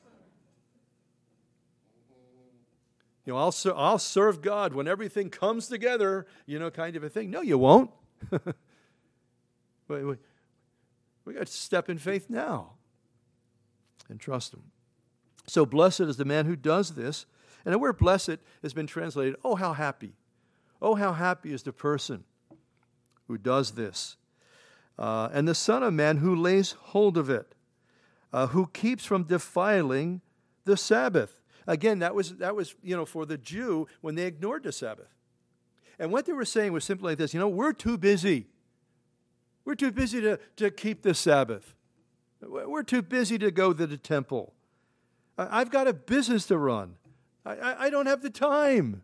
You know, I'll, ser- I'll serve God when everything comes together, you know, kind of a thing. No, you won't. we we, we got to step in faith now and trust Him. So blessed is the man who does this. And the word blessed has been translated, oh, how happy. Oh, how happy is the person who does this. Uh, and the Son of Man who lays hold of it, uh, who keeps from defiling the Sabbath. Again, that was, that was, you know, for the Jew when they ignored the Sabbath. And what they were saying was simply like this, you know, we're too busy. We're too busy to, to keep the Sabbath. We're too busy to go to the temple. I've got a business to run. I, I, I don't have the time.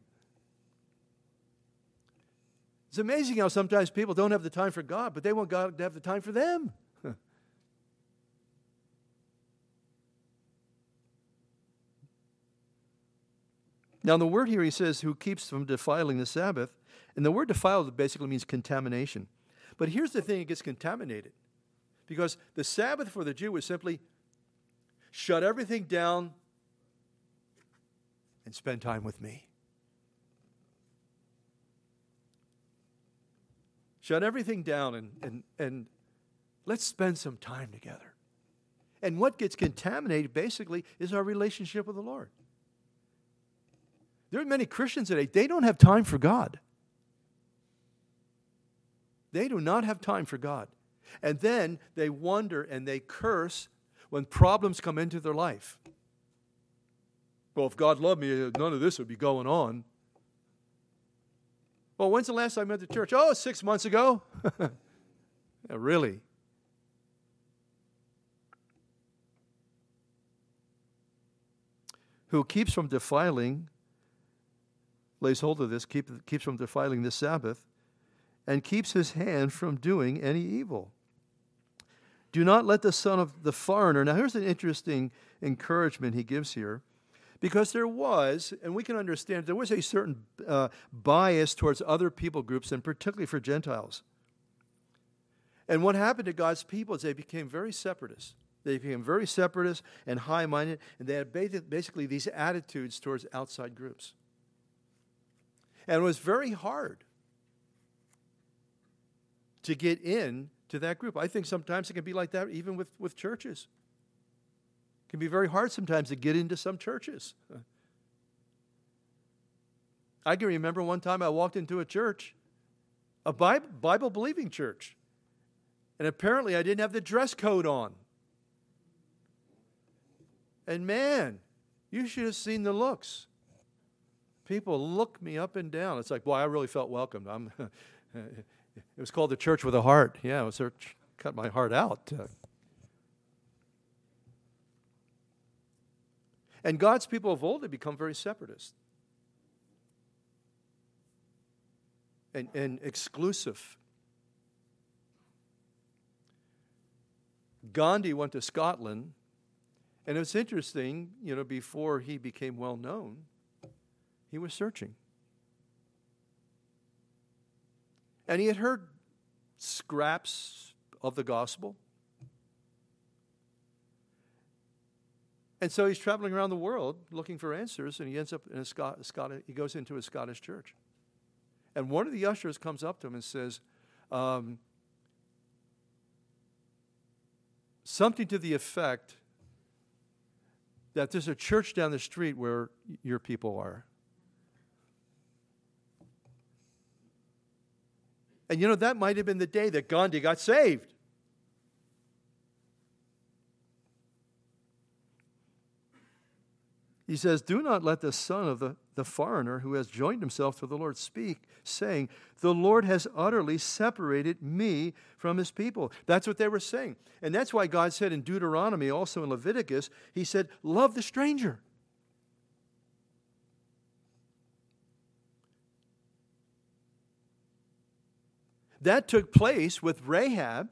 It's amazing how sometimes people don't have the time for God, but they want God to have the time for them. Now, the word here, he says, who keeps from defiling the Sabbath. And the word defile basically means contamination. But here's the thing, it gets contaminated. Because the Sabbath for the Jew was simply shut everything down and spend time with me. Shut everything down and, and, and let's spend some time together. And what gets contaminated basically is our relationship with the Lord. There are many Christians today, they don't have time for God. They do not have time for God. And then they wonder and they curse when problems come into their life. Well, if God loved me, none of this would be going on. Well, when's the last time I went to church? Oh, six months ago. Yeah, really? Who keeps from defiling, lays hold of this, keep, keeps from defiling the Sabbath, and keeps his hand from doing any evil. Do not let the son of the foreigner. Now, here's an interesting encouragement he gives here. Because there was, and we can understand, there was a certain uh, bias towards other people groups, and particularly for Gentiles. And what happened to God's people is they became very separatist. They became very separatist and high-minded, and they had basically these attitudes towards outside groups. And it was very hard to get in to that group. I think sometimes it can be like that even with, with churches. It can be very hard sometimes to get into some churches. I can remember one time I walked into a church, a Bible-believing church, and apparently I didn't have the dress code on. And man, you should have seen the looks. People look me up and down. It's like, boy, I really felt welcomed. I'm it was called the Church with a Heart. Yeah, it was church, cut my heart out. And God's people of old had become very separatist and, and exclusive. Gandhi went to Scotland, and it's interesting, you know, before he became well known, he was searching. And he had heard scraps of the gospel. And so he's traveling around the world looking for answers, and he ends up in a Scot- Scot- he goes into a Scottish church. And one of the ushers comes up to him and says, um, something to the effect that there's a church down the street where your people are. And you know, that might have been the day that Gandhi got saved. He says, do not let the son of the, the foreigner who has joined himself to the Lord speak, saying, the Lord has utterly separated me from his people. That's what they were saying. And that's why God said in Deuteronomy, also in Leviticus, he said, love the stranger. That took place with Rahab,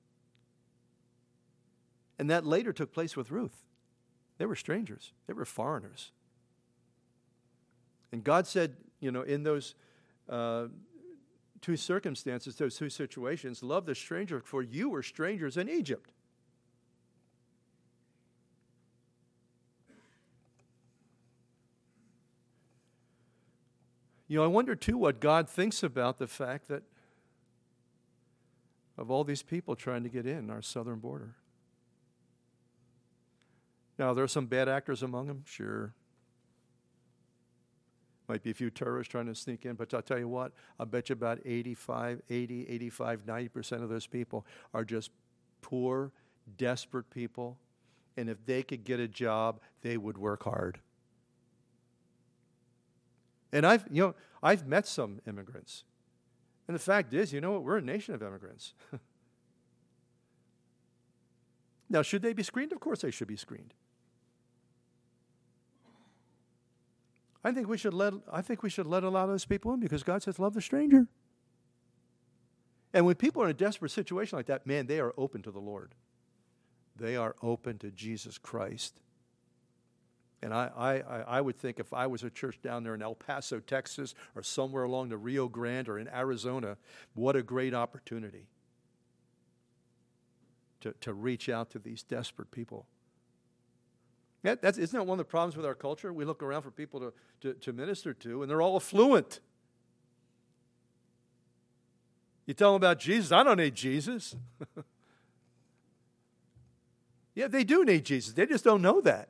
and that later took place with Ruth. They were strangers. They were foreigners. And God said, you know, in those uh, two circumstances, those two situations, love the stranger, for you were strangers in Egypt. You know, I wonder, too, what God thinks about the fact that of all these people trying to get in our southern border. Now, there are some bad actors among them, sure. Might be a few terrorists trying to sneak in, but I'll tell you what, I bet you about eighty-five, eighty, eighty-five, ninety percent of those people are just poor, desperate people, and if they could get a job, they would work hard. And I've, you know, I've met some immigrants. And the fact is, you know what, we're a nation of immigrants. Now, should they be screened? Of course they should be screened. I think we should let I think we should let a lot of those people in because God says love the stranger. And when people are in a desperate situation like that, man, they are open to the Lord. They are open to Jesus Christ. And I, I, I would think if I was a church down there in El Paso, Texas, or somewhere along the Rio Grande or in Arizona, what a great opportunity to, to reach out to these desperate people. That, that's, isn't that one of the problems with our culture? We look around for people to, to, to minister to, and they're all affluent. You tell them about Jesus, I don't need Jesus. Yeah, they do need Jesus. They just don't know that.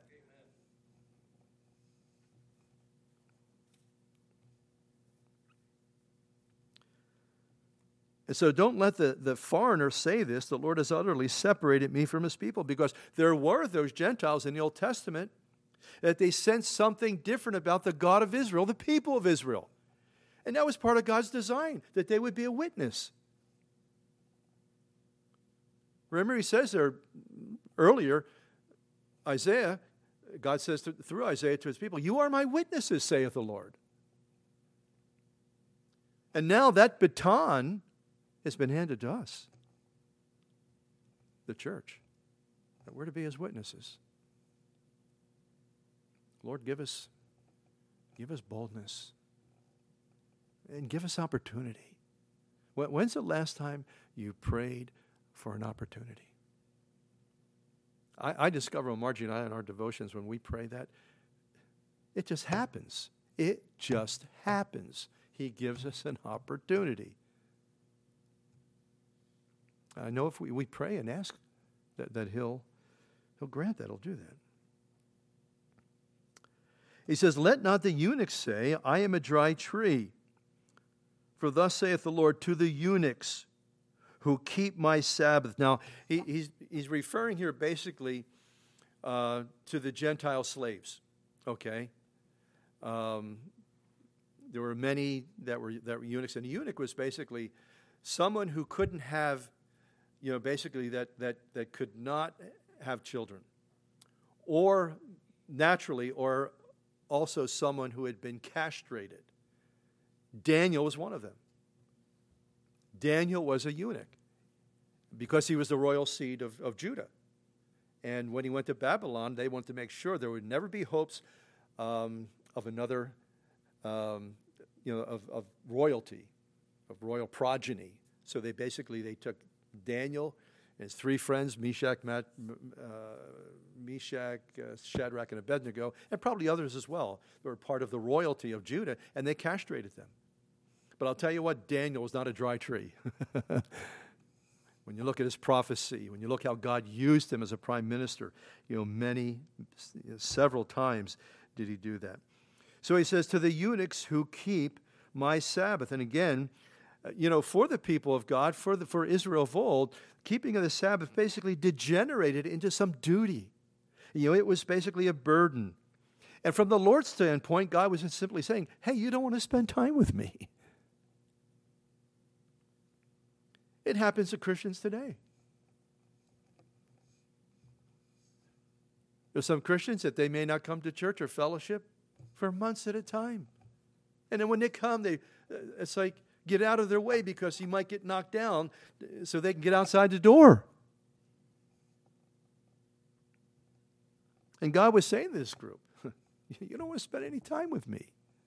And so don't let the, the foreigner say this, the Lord has utterly separated me from his people, because there were those Gentiles in the Old Testament that they sensed something different about the God of Israel, the people of Israel. And that was part of God's design, that they would be a witness. Remember, he says there earlier, Isaiah, God says to, through Isaiah to his people, you are my witnesses, saith the Lord. And now that baton has been handed to us, the church, that we're to be his witnesses. Lord, give us, give us boldness and give us opportunity. When's the last time you prayed for an opportunity? I, I discover when Margie and I in our devotions, when we pray that, it just happens. It just happens. He gives us an opportunity. I know if we, we pray and ask that, that he'll, he'll grant that, he'll do that. He says, let not the eunuchs say, I am a dry tree. For thus saith the Lord to the eunuchs who keep my Sabbath. Now, he, he's, he's referring here basically uh, to the Gentile slaves, okay? Um, there were many that were, that were eunuchs, and a eunuch was basically someone who couldn't have, you know, basically that, that, that could not have children, or naturally, or also someone who had been castrated. Daniel was one of them. Daniel was a eunuch because he was the royal seed of, of Judah. And when he went to Babylon, they wanted to make sure there would never be hopes um, of another, um, you know, of, of royalty, of royal progeny. So they basically, they took Daniel and his three friends, Meshach, Mat, uh, Meshach, uh, Shadrach, and Abednego, and probably others as well. They were part of the royalty of Judah, and they castrated them. But I'll tell you what, Daniel was not a dry tree. When you look at his prophecy, when you look how God used him as a prime minister, you know, many, you know, several times did he do that. So he says, to the eunuchs who keep my Sabbath. And again, you know, for the people of God, for the, for Israel of old, keeping of the Sabbath basically degenerated into some duty. You know, it was basically a burden. And from the Lord's standpoint, God was simply saying, hey, you don't want to spend time with me. It happens to Christians today. There's some Christians that they may not come to church or fellowship for months at a time. And then when they come, they it's like, get out of their way because he might get knocked down so they can get outside the door. And God was saying to this group, you don't want to spend any time with me.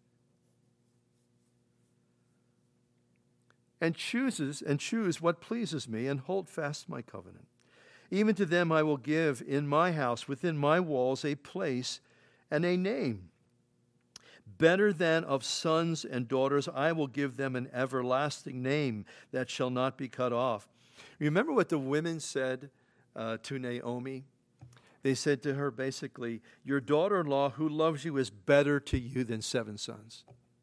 And chooses and choose what pleases me and hold fast my covenant. Even to them I will give in my house, within my walls, a place and a name. Better than of sons and daughters, I will give them an everlasting name that shall not be cut off. Remember what the women said uh, to Naomi? They said to her basically, your daughter-in-law who loves you is better to you than seven sons.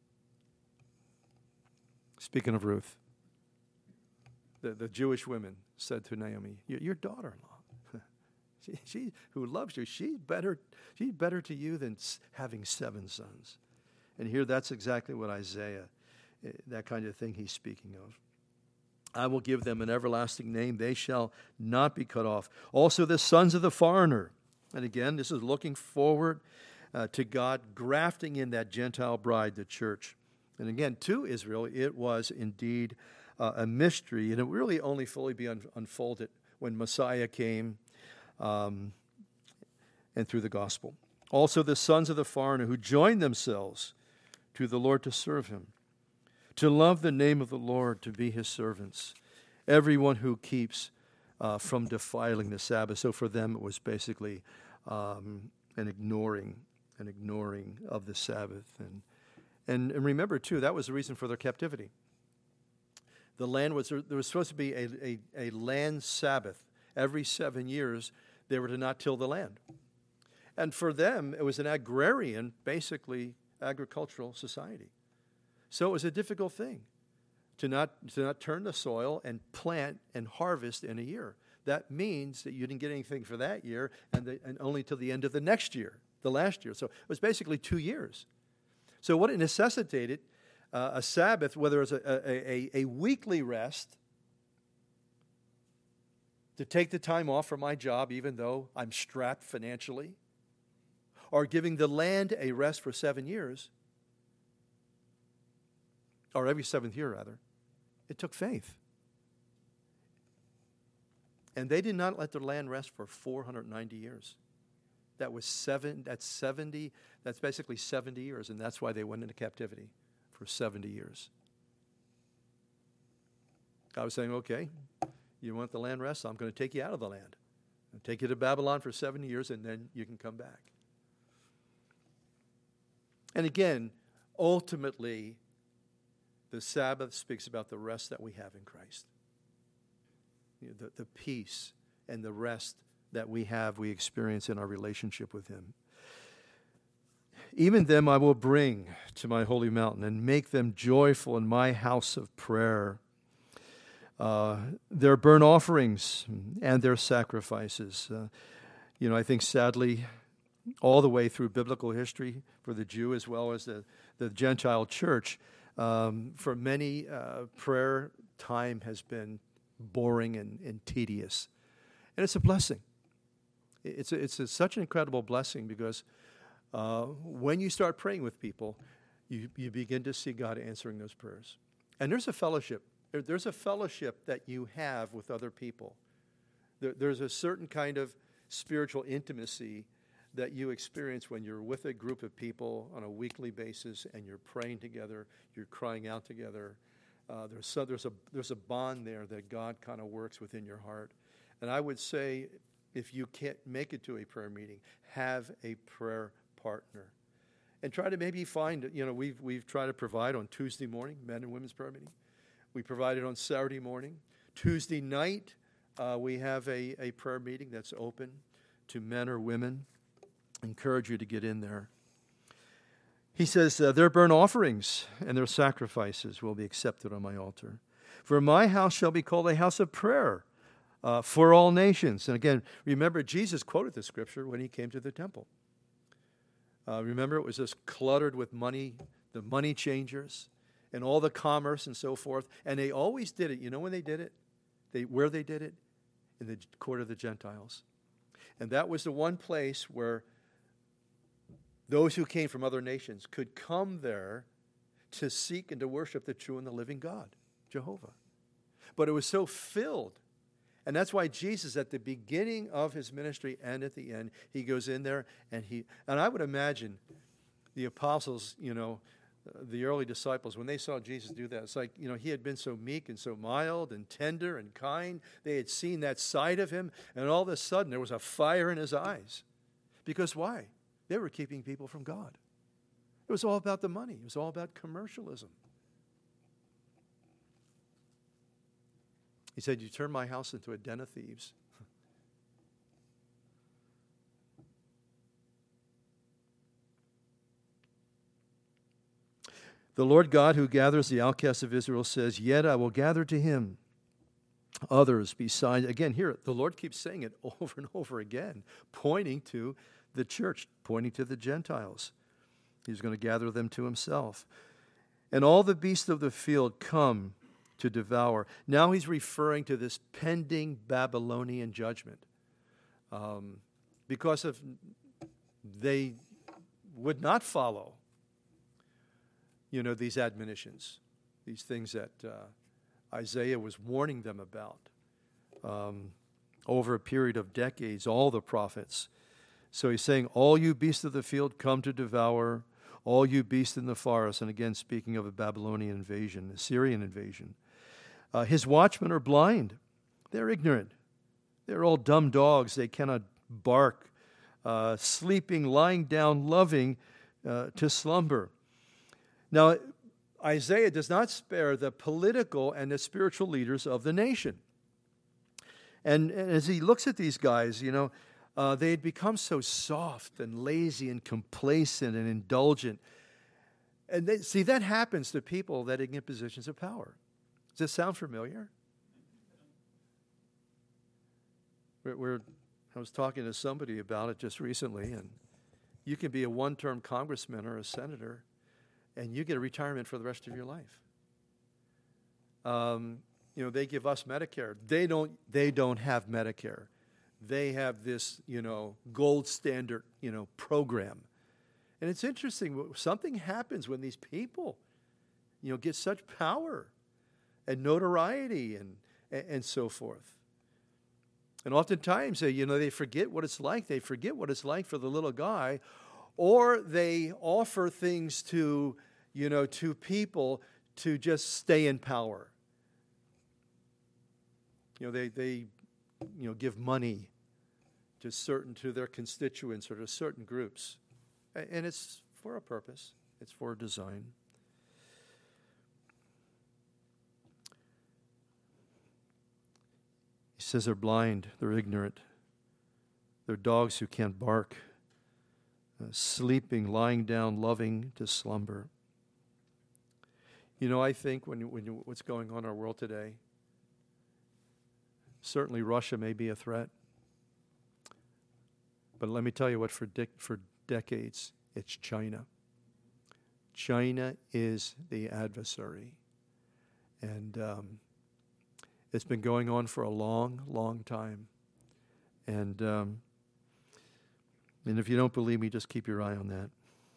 Speaking of Ruth, the, the Jewish women said to Naomi, your, your daughter-in-law, she, she who loves you, she's better, she's better to you than having seven sons. And here that's exactly what Isaiah, that kind of thing he's speaking of. I will give them an everlasting name. They shall not be cut off. Also the sons of the foreigner. And again, this is looking forward uh, to God grafting in that Gentile bride, the church. And again, to Israel, it was indeed uh, a mystery, and it will really only fully be un- unfolded when Messiah came um, and through the gospel. Also the sons of the foreigner who joined themselves to the Lord to serve him, to love the name of the Lord, to be his servants, everyone who keeps uh, from defiling the Sabbath. So for them it was basically um, an ignoring, an ignoring of the Sabbath. And, and and remember too, that was the reason for their captivity. The land was, there was supposed to be a, a, a land Sabbath. Every seven years they were to not till the land. And for them, it was an agrarian, basically agricultural society. So it was a difficult thing. to not, to not turn the soil and plant and harvest in a year. That means that you didn't get anything for that year and, the, and only till the end of the next year, the last year. So it was basically two years. So what it necessitated, uh, a Sabbath, whether it's a, a, a, a weekly rest, to take the time off from my job even though I'm strapped financially, or giving the land a rest for seven years, or every seventh year rather, it took faith. And they did not let their land rest for four hundred ninety years. That was seven, that's seventy, that's basically seventy years, and that's why they went into captivity for seventy years. God was saying, okay, you want the land rest? I'm going to take you out of the land. I'll take you to Babylon for seventy years, and then you can come back. And again, ultimately, the Sabbath speaks about the rest that we have in Christ. You know, the, the peace and the rest that we have, we experience in our relationship with Him. Even them I will bring to my holy mountain and make them joyful in my house of prayer. Uh, their burnt offerings and their sacrifices. Uh, you know, I think sadly, all the way through biblical history for the Jew as well as the, the Gentile church, um, for many, uh, prayer time has been boring and, and tedious. And it's a blessing. It's a, it's a, such an incredible blessing because uh, when you start praying with people, you, you begin to see God answering those prayers. And there's a fellowship. There, there's a fellowship that you have with other people. There, there's a certain kind of spiritual intimacy that you experience when you're with a group of people on a weekly basis and you're praying together, you're crying out together. Uh, there's, so, there's, a, there's a bond there that God kind of works within your heart. And I would say, if you can't make it to a prayer meeting, have a prayer partner. And try to maybe find, you know, we've, we've tried to provide on Tuesday morning, men and women's prayer meeting. We provided on Saturday morning. Tuesday night, uh, we have a, a prayer meeting that's open to men or women. Encourage you to get in there. He says, uh, their burnt offerings and their sacrifices will be accepted on my altar. For my house shall be called a house of prayer uh, for all nations. And again, remember, Jesus quoted the scripture when he came to the temple. Uh, remember, it was just cluttered with money, the money changers, and all the commerce and so forth. And they always did it. You know when they did it? They where they did it? In the court of the Gentiles. And that was the one place where those who came from other nations could come there to seek and to worship the true and the living God, Jehovah. But it was so filled. And that's why Jesus, at the beginning of his ministry and at the end, he goes in there and he, and I would imagine the apostles, you know, the early disciples, when they saw Jesus do that, it's like, you know, he had been so meek and so mild and tender and kind. They had seen that side of him, and all of a sudden there was a fire in his eyes. Because why? They were keeping people from God. It was all about the money. It was all about commercialism. He said, you turn my house into a den of thieves. The Lord God who gathers the outcasts of Israel says, yet I will gather to him others besides. Again, here, the Lord keeps saying it over and over again, pointing to the church, pointing to the Gentiles. He's going to gather them to himself. And all the beasts of the field come to devour. Now he's referring to this pending Babylonian judgment. Um, because of they would not follow, you know, these admonitions, these things that uh, Isaiah was warning them about. Um, over a period of decades, all the prophets. So he's saying, all you beasts of the field come to devour, all you beasts in the forest. And again, speaking of a Babylonian invasion, Assyrian invasion. Uh, his watchmen are blind. They're ignorant. They're all dumb dogs. They cannot bark, uh, sleeping, lying down, loving uh, to slumber. Now, Isaiah does not spare the political and the spiritual leaders of the nation. And, and as he looks at these guys, you know, Uh, they had become so soft and lazy and complacent and indulgent. And they, see, that happens to people that get positions of power. Does this sound familiar? We're, we're, I was talking to somebody about it just recently, and you can be a one-term congressman or a senator, and you get a retirement for the rest of your life. Um, you know, they give us Medicare. They don't. They don't have Medicare. They have this, you know, gold standard, you know, program. And it's interesting. Something happens when these people, you know, get such power and notoriety and and, and so forth. And oftentimes, they, you know, they forget what it's like. They forget what it's like for the little guy, or they offer things to, you know, to people to just stay in power. You know, they they, you know, give money to certain to their constituents or to certain groups, and it's for a purpose. It's for a design. He says they're blind, they're ignorant, they're dogs who can't bark, uh, sleeping, lying down, loving to slumber. You know, I think when when you, what's going on in our world today, certainly Russia may be a threat. But let me tell you what, for de- for decades, it's China. China is the adversary. And um, it's been going on for a long, long time. And, um, and if you don't believe me, just keep your eye on that.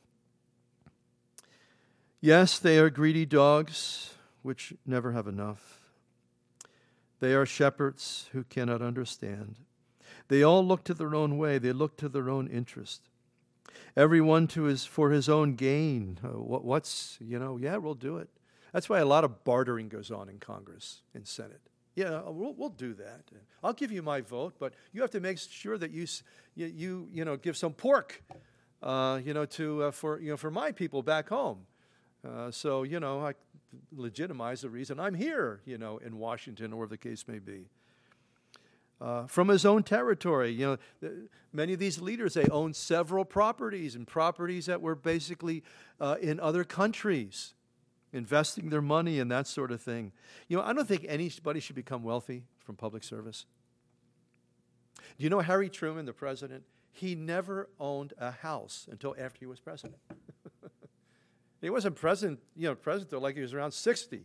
Yes, they are greedy dogs, which never have enough. They are shepherds who cannot understand. They all look to their own way. They look to their own interest. Everyone to his for his own gain. Uh, what, what's, you know, yeah, we'll do it. That's why a lot of bartering goes on in Congress, in Senate. Yeah, we'll, we'll do that. I'll give you my vote, but you have to make sure that you, you, you, you know, give some pork, uh, you know, to uh, for you know for my people back home. Uh, so you know, I legitimize the reason I'm here, you know, in Washington or wherever the case may be. Uh, from his own territory, you know, th- many of these leaders, they own several properties and properties that were basically uh, in other countries, investing their money and that sort of thing. You know, I don't think anybody should become wealthy from public service. Do you know Harry Truman, the president? He never owned a house until after he was president. He wasn't president, you know, president till like he was around sixty.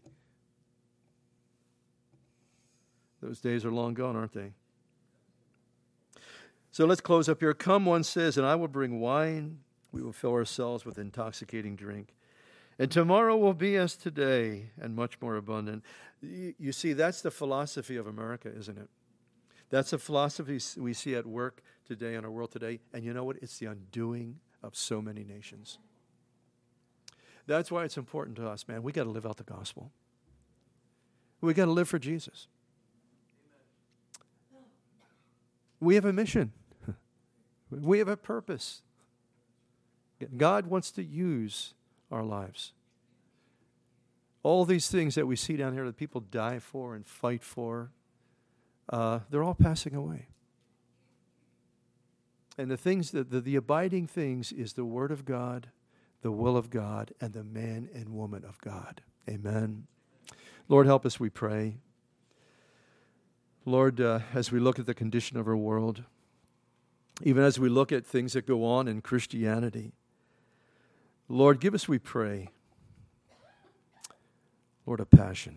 Those days are long gone, aren't they? So let's close up here. Come, one says, and I will bring wine. We will fill ourselves with intoxicating drink. And tomorrow will be as today, and much more abundant. You, you see, that's the philosophy of America, isn't it? That's a philosophy we see at work today in our world today. And you know what? It's the undoing of so many nations. That's why it's important to us, man. We got to live out the gospel. We got to live for Jesus. We have a mission. We have a purpose. God wants to use our lives. All these things that we see down here that people die for and fight for, uh, they're all passing away. And the things that the, the abiding things is the Word of God, the will of God, and the man and woman of God. Amen. Lord, help us, we pray. Lord, uh, as we look at the condition of our world, even as we look at things that go on in Christianity, Lord, give us, we pray, Lord, a passion.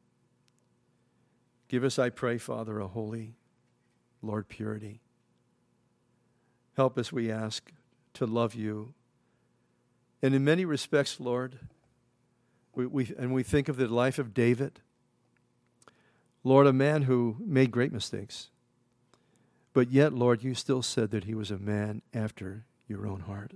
Give us, I pray, Father, a holy, Lord, purity. Help us, we ask, to love you. And in many respects, Lord, we, we and we think of the life of David, Lord, a man who made great mistakes. But yet, Lord, you still said that he was a man after your own heart.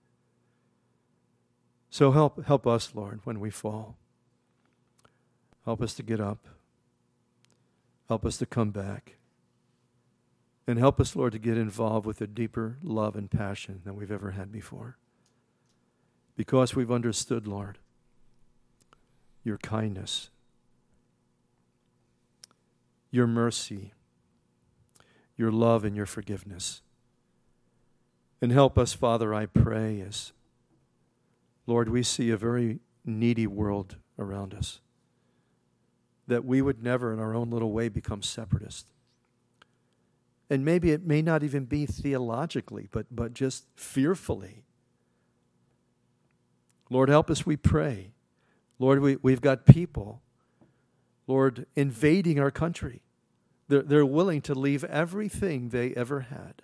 So help help us, Lord, when we fall. Help us to get up. Help us to come back. And help us, Lord, to get involved with a deeper love and passion than we've ever had before. Because we've understood, Lord, your kindness, your mercy, your love and your forgiveness. And help us, Father, I pray, as, Lord, we see a very needy world around us. that we would never in our own little way become separatists. And maybe it may not even be theologically, but, but just fearfully. Lord, help us, we pray. Lord, we, we've got people, Lord, invading our country. They're, they're willing to leave everything they ever had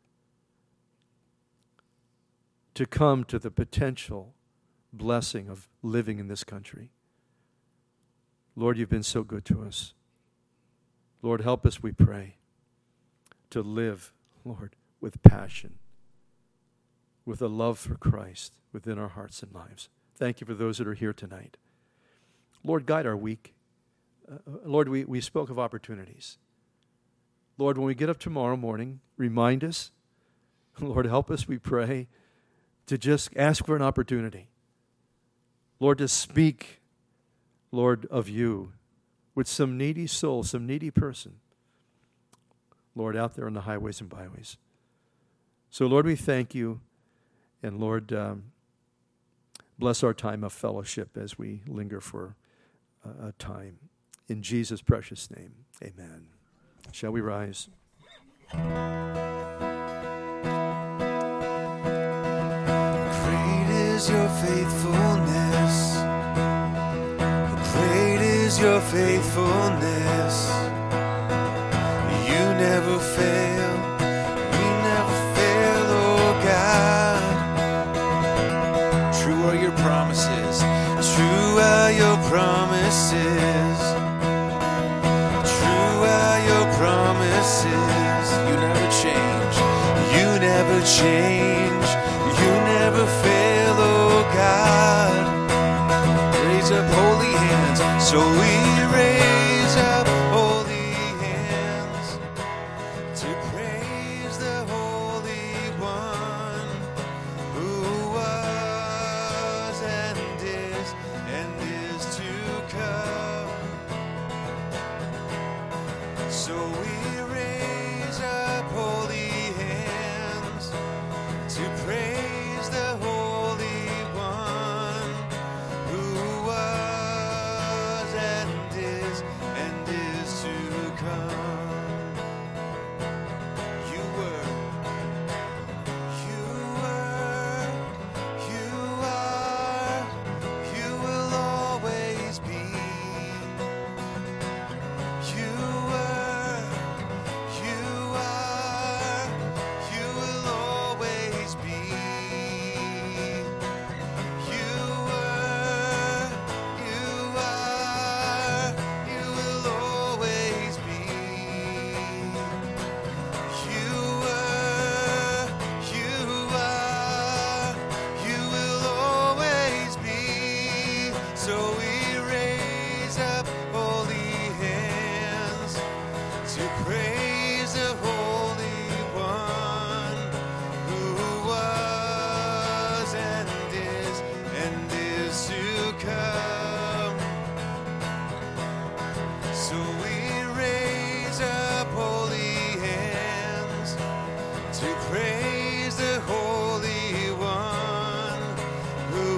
to come to the potential blessing of living in this country. Lord, you've been so good to us. Lord, help us, we pray, to live, Lord, with passion, with a love for Christ within our hearts and lives. Thank you for those that are here tonight. Lord, guide our week. Uh, Lord, we, we spoke of opportunities. Lord, when we get up tomorrow morning, remind us. Lord, help us, we pray, to just ask for an opportunity. Lord, to speak, Lord, of you with some needy soul, some needy person, Lord, out there on the highways and byways. So, Lord, we thank you. And, Lord, um, bless our time of fellowship as we linger for uh, a time. In Jesus' precious name, amen. Shall we rise?
Great is your faithfulness. Great is your faithfulness. You never fail. You never fail, oh God. True are your promises. True are your promises. True are your promises. You never change. You never change. You never fail, oh God. Raise up holy hands, so we raise up holy hands to praise the Holy One who was and is and is to come. So we raise up holy hands to praise the Holy One who was and is and is to come. You were, you were, you are, you will always be. You were, you are, you will always be. You were, you are, you will always be. You were, you are, you will always be. So we raise up holy hands to praise the Holy One who was and is and is to come. So we raise up holy hands to praise the Holy One who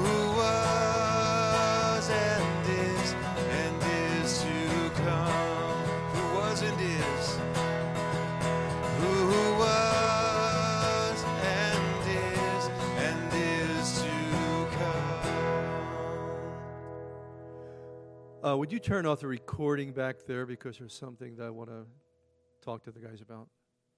was and is and is to come. Who was and is. Who was and is and is to come.
Uh, would you turn off the recording back there because there's something that I want to talk to the guys about?